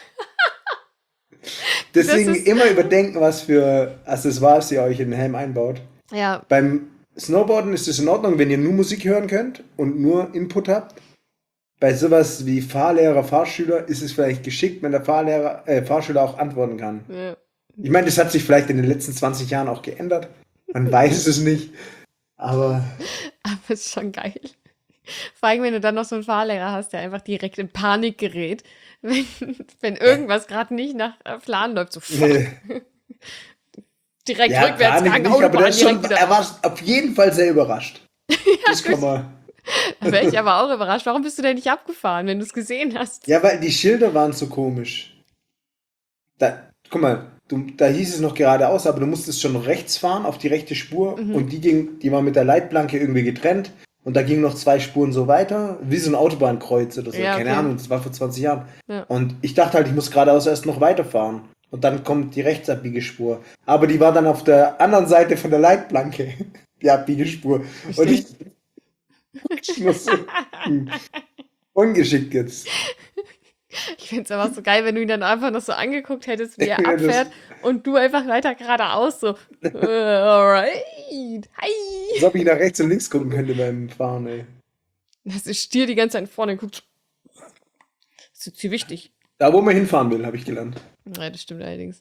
Speaker 3: Deswegen
Speaker 2: ist-
Speaker 3: immer überdenken, was für Accessoires ihr euch in den Helm einbaut.
Speaker 2: Ja,
Speaker 3: Beim Snowboarden ist es in Ordnung, wenn ihr nur Musik hören könnt und nur Input habt. Bei sowas wie Fahrlehrer, Fahrschüler ist es vielleicht geschickt, wenn der Fahrschüler auch antworten kann.
Speaker 2: ja.
Speaker 3: Ich meine, das hat sich vielleicht in den letzten 20 Jahren auch geändert. Man weiß es nicht. Aber
Speaker 2: Aber ist schon geil. Vor allem, wenn du dann noch so einen Fahrlehrer hast, der einfach direkt in Panik gerät, wenn irgendwas gerade nicht nach Plan läuft. So fuck, direkt
Speaker 3: ja,
Speaker 2: rückwärts
Speaker 3: Panik
Speaker 2: Gang,
Speaker 3: nicht, aber
Speaker 2: Autobahn, direkt
Speaker 3: er war auf jeden Fall sehr überrascht. Das kann man.
Speaker 2: Da wäre ich aber auch überrascht. Warum bist du denn nicht abgefahren, wenn du es gesehen hast?
Speaker 3: Ja, weil die Schilder waren so komisch. Guck mal, da hieß es noch geradeaus, aber du musstest schon rechts fahren auf die rechte Spur und die war mit der Leitplanke irgendwie getrennt und da gingen noch 2 Spuren so weiter, wie so ein Autobahnkreuz oder so.
Speaker 2: Ja,
Speaker 3: Keine
Speaker 2: okay.
Speaker 3: Ahnung, das war vor 20 Jahren.
Speaker 2: Ja.
Speaker 3: Und ich dachte halt, ich muss geradeaus erst noch weiterfahren. Und dann kommt die Rechtsabbiegespur. Aber die war dann auf der anderen Seite von der Leitplanke, die Abbiegespur. Und ich muss ungeschickt jetzt.
Speaker 2: Ich finde es aber so geil, wenn du ihn dann einfach noch so angeguckt hättest, wie er
Speaker 3: Ja, das-
Speaker 2: abfährt und du einfach weiter geradeaus so, alright, hi.
Speaker 3: Als ob ich nach rechts und links gucken könnte beim Fahren, ey.
Speaker 2: Das ist Stier die ganze Zeit vorne und guckt. Das ist jetzt hier wichtig.
Speaker 3: Da, wo man hinfahren will, habe ich gelernt.
Speaker 2: Ja, das stimmt allerdings.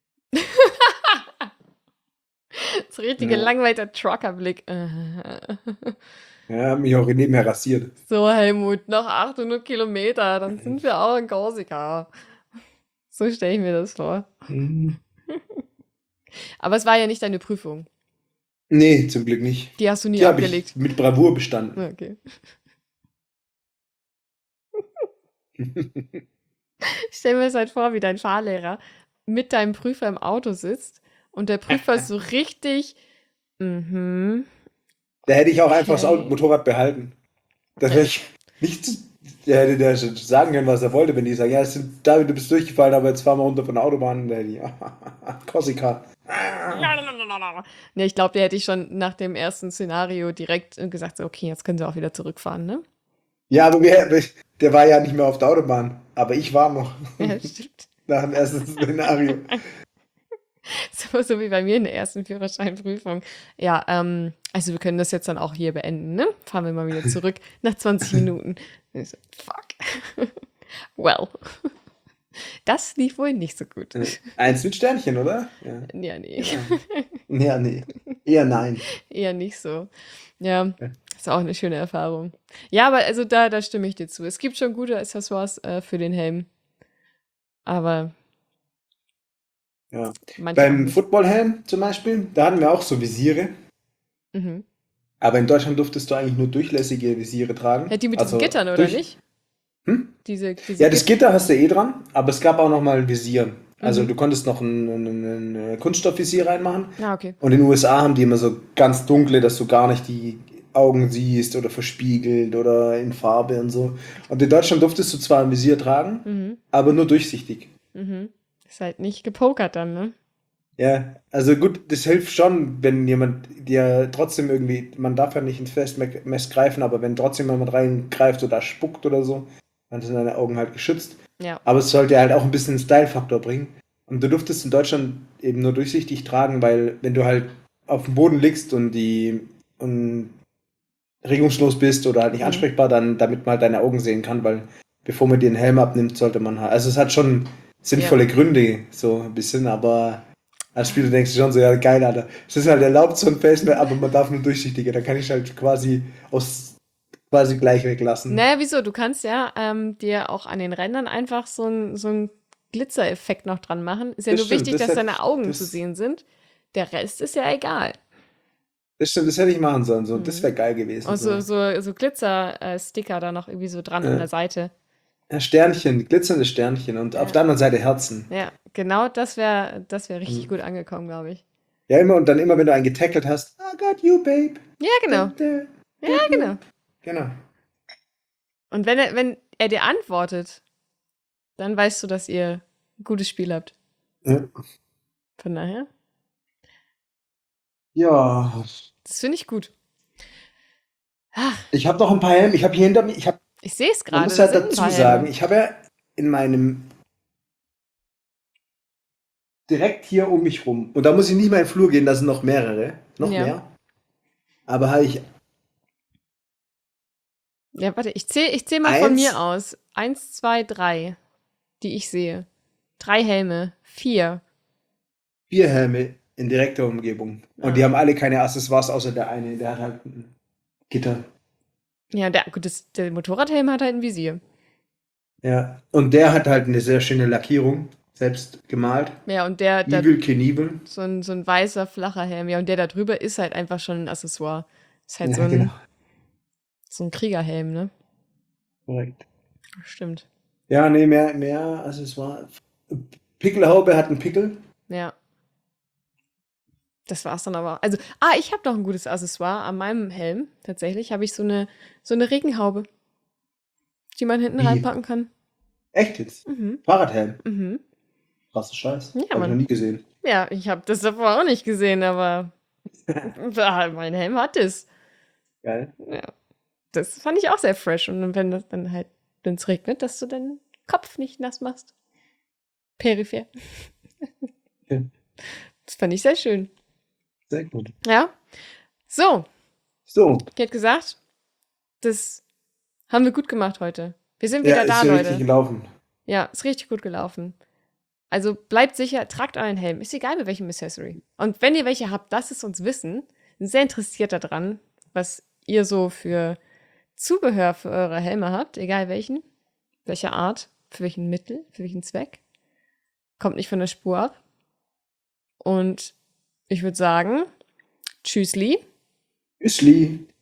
Speaker 2: So richtiger
Speaker 3: Ja.
Speaker 2: langweiliger Truckerblick.
Speaker 3: Ja, hab mich auch nebenher rasiert.
Speaker 2: So, Helmut, noch 800 Kilometer, dann sind wir auch in Korsika. So stelle ich mir das vor. Aber es war ja nicht deine Prüfung.
Speaker 3: Nee, zum Glück nicht.
Speaker 2: Die hast du nie
Speaker 3: Die habe
Speaker 2: abgelegt.
Speaker 3: ich mit Bravour bestanden.
Speaker 2: Okay. Stell mir das halt vor, wie dein Fahrlehrer mit deinem Prüfer im Auto sitzt und der Prüfer ist so richtig.
Speaker 3: Da hätte ich auch einfach das
Speaker 2: Okay.
Speaker 3: Motorrad behalten. Das wäre ich nicht. Der hätte der sagen können, was er wollte, wenn die sagen, ja, David, du bist durchgefallen, aber jetzt fahren wir runter von der Autobahn. Da hätte ich, Korsika.
Speaker 2: Ne, ich glaube, der hätte ich schon nach dem ersten Szenario direkt gesagt, so, okay, jetzt können sie auch wieder zurückfahren, ne?
Speaker 3: Ja, aber der war ja nicht mehr auf der Autobahn. Aber ich war noch
Speaker 2: Ja, stimmt.
Speaker 3: nach dem ersten Szenario.
Speaker 2: So wie bei mir in der ersten Führerscheinprüfung. Ja, also wir können das jetzt dann auch hier beenden, ne? Fahren wir mal wieder zurück nach 20 Minuten. Und ich so, fuck. Well. Das lief wohl nicht so gut.
Speaker 3: 1 mit Sternchen, oder? Ja.
Speaker 2: Ja, nee.
Speaker 3: Ja, nee. Eher nein.
Speaker 2: Eher nicht so. Ja, ist auch eine schöne Erfahrung. Ja, aber also da stimme ich dir zu. Es gibt schon gute Accessoires für den Helm. Aber
Speaker 3: Ja.
Speaker 2: manche
Speaker 3: Beim
Speaker 2: auch nicht.
Speaker 3: Footballhelm zum Beispiel, da hatten wir auch so Visiere.
Speaker 2: Mhm.
Speaker 3: Aber in Deutschland durftest du eigentlich nur durchlässige Visiere tragen.
Speaker 2: Ja, die mit
Speaker 3: Also
Speaker 2: diesen Gittern, oder
Speaker 3: durch-
Speaker 2: nicht?
Speaker 3: Hm?
Speaker 2: Diese
Speaker 3: Ja, das Gitter hast du eh dran, aber es gab auch noch mal ein Visier. Also
Speaker 2: Mhm.
Speaker 3: du konntest noch ein Kunststoffvisier reinmachen.
Speaker 2: Ah, okay.
Speaker 3: Und in den USA haben die immer so ganz dunkle, dass du gar nicht die Augen siehst oder verspiegelt oder in Farbe und so. Und in Deutschland durftest du zwar ein Visier tragen,
Speaker 2: Mhm.
Speaker 3: aber nur durchsichtig.
Speaker 2: Mhm. Ist halt nicht gepokert dann, ne?
Speaker 3: Ja, also gut, das hilft schon, wenn jemand dir trotzdem irgendwie, man darf ja nicht ins Festmess greifen, aber wenn trotzdem jemand reingreift oder spuckt oder so, dann sind deine Augen halt geschützt.
Speaker 2: Ja.
Speaker 3: Aber es sollte halt auch ein bisschen Style-Faktor bringen. Und du durftest in Deutschland eben nur durchsichtig tragen, weil wenn du halt auf dem Boden liegst und regungslos bist oder halt nicht
Speaker 2: Mhm.
Speaker 3: ansprechbar, dann damit man halt deine Augen sehen kann, weil bevor man dir den Helm abnimmt, sollte man halt, also es hat schon sinnvolle Gründe, so ein bisschen, aber Als Spieler denkst du schon so, ja geil, Alter. Es ist halt erlaubt so ein Face, aber man darf nur durchsichtige. Da kann ich halt quasi gleich weglassen.
Speaker 2: Naja, wieso? Du kannst ja dir auch an den Rändern einfach so ein Glitzereffekt noch dran machen. Ist ja
Speaker 3: Das
Speaker 2: nur
Speaker 3: stimmt,
Speaker 2: wichtig,
Speaker 3: das
Speaker 2: dass
Speaker 3: hätte-
Speaker 2: deine Augen
Speaker 3: das-
Speaker 2: zu sehen sind. Der Rest ist ja egal.
Speaker 3: Das stimmt, das hätte ich machen sollen. So. Das
Speaker 2: Mhm.
Speaker 3: wäre geil gewesen.
Speaker 2: Und
Speaker 3: So.
Speaker 2: so Glitzer-Sticker da noch irgendwie so dran an der Seite.
Speaker 3: Ja, Sternchen, glitzernde Sternchen und auf der anderen Seite Herzen.
Speaker 2: Ja, genau das wär richtig gut angekommen, glaube ich.
Speaker 3: Ja, immer und dann immer, wenn du einen getackelt hast, I got you, babe.
Speaker 2: Ja, genau. Ja, genau.
Speaker 3: Genau.
Speaker 2: Und wenn er dir antwortet, dann weißt du, dass ihr ein gutes Spiel habt.
Speaker 3: Ja.
Speaker 2: Von daher,
Speaker 3: Ja,
Speaker 2: das finde ich gut. Ach,
Speaker 3: ich habe noch ein paar Helme. Ich habe hier hinter mir,
Speaker 2: ich sehe es
Speaker 3: man
Speaker 2: gerade.
Speaker 3: muss
Speaker 2: da
Speaker 3: halt
Speaker 2: sind ein
Speaker 3: dazu
Speaker 2: paar
Speaker 3: sagen,
Speaker 2: Helme.
Speaker 3: ich habe ja in meinem direkt hier um mich rum, und da muss ich nicht mal in den Flur gehen, da sind noch mehrere, noch
Speaker 2: Ja.
Speaker 3: mehr. Aber habe ich
Speaker 2: Ja, warte, ich zähl mal von
Speaker 3: Eins.
Speaker 2: mir aus. 1, 2, 3, die ich sehe. 3 Helme, 4.
Speaker 3: 4 Helme in direkter Umgebung.
Speaker 2: Ah.
Speaker 3: Und die haben alle keine Accessoires, außer der eine, der hat halt ein Gitter.
Speaker 2: Ja, der Motorradhelm hat halt ein Visier.
Speaker 3: Ja. Und der hat halt eine sehr schöne Lackierung, selbst gemalt.
Speaker 2: Ja, und der
Speaker 3: Evil Knievel.
Speaker 2: so ein weißer, flacher Helm. Ja, und der da drüber ist halt einfach schon ein Accessoire. Ist halt
Speaker 3: Ja, genau.
Speaker 2: so ein Kriegerhelm, ne?
Speaker 3: Korrekt.
Speaker 2: Stimmt.
Speaker 3: Ja, nee, mehr Accessoire. Pickelhaube hat einen Pickel.
Speaker 2: Ja. Das war's dann aber. Also, ich habe noch ein gutes Accessoire an meinem Helm. Tatsächlich habe ich so eine Regenhaube, die man hinten
Speaker 3: Wie?
Speaker 2: reinpacken kann.
Speaker 3: Echt jetzt?
Speaker 2: Mhm.
Speaker 3: Fahrradhelm.
Speaker 2: Mhm.
Speaker 3: Krasser Scheiß.
Speaker 2: Ja,
Speaker 3: Hab ich
Speaker 2: Mann.
Speaker 3: noch nie gesehen.
Speaker 2: Ja, ich habe das davor auch nicht gesehen, aber mein Helm hat es.
Speaker 3: Geil.
Speaker 2: Ja. Das fand ich auch sehr fresh. Und wenn das dann halt, wenn es regnet, dass du deinen Kopf nicht nass machst. Peripher.
Speaker 3: Ja.
Speaker 2: Das fand ich sehr schön.
Speaker 3: Sehr gut.
Speaker 2: Ja. So,
Speaker 3: So.
Speaker 2: ich hätte gesagt, das haben wir gut gemacht heute. Wir sind
Speaker 3: Ja,
Speaker 2: wieder
Speaker 3: ist
Speaker 2: da,
Speaker 3: ja
Speaker 2: Leute.
Speaker 3: richtig gelaufen.
Speaker 2: Ja, ist richtig gut gelaufen. Also bleibt sicher, tragt euren Helm. Ist egal mit welchem Accessory. Und wenn ihr welche habt, lasst es uns wissen. Bin sehr interessiert daran, was ihr so für Zubehör für eure Helme habt, egal welchen, welcher Art, für welchen Mittel, für welchen Zweck. Kommt nicht von der Spur ab. Und ich würde sagen, tschüssli.
Speaker 3: Tschüssli.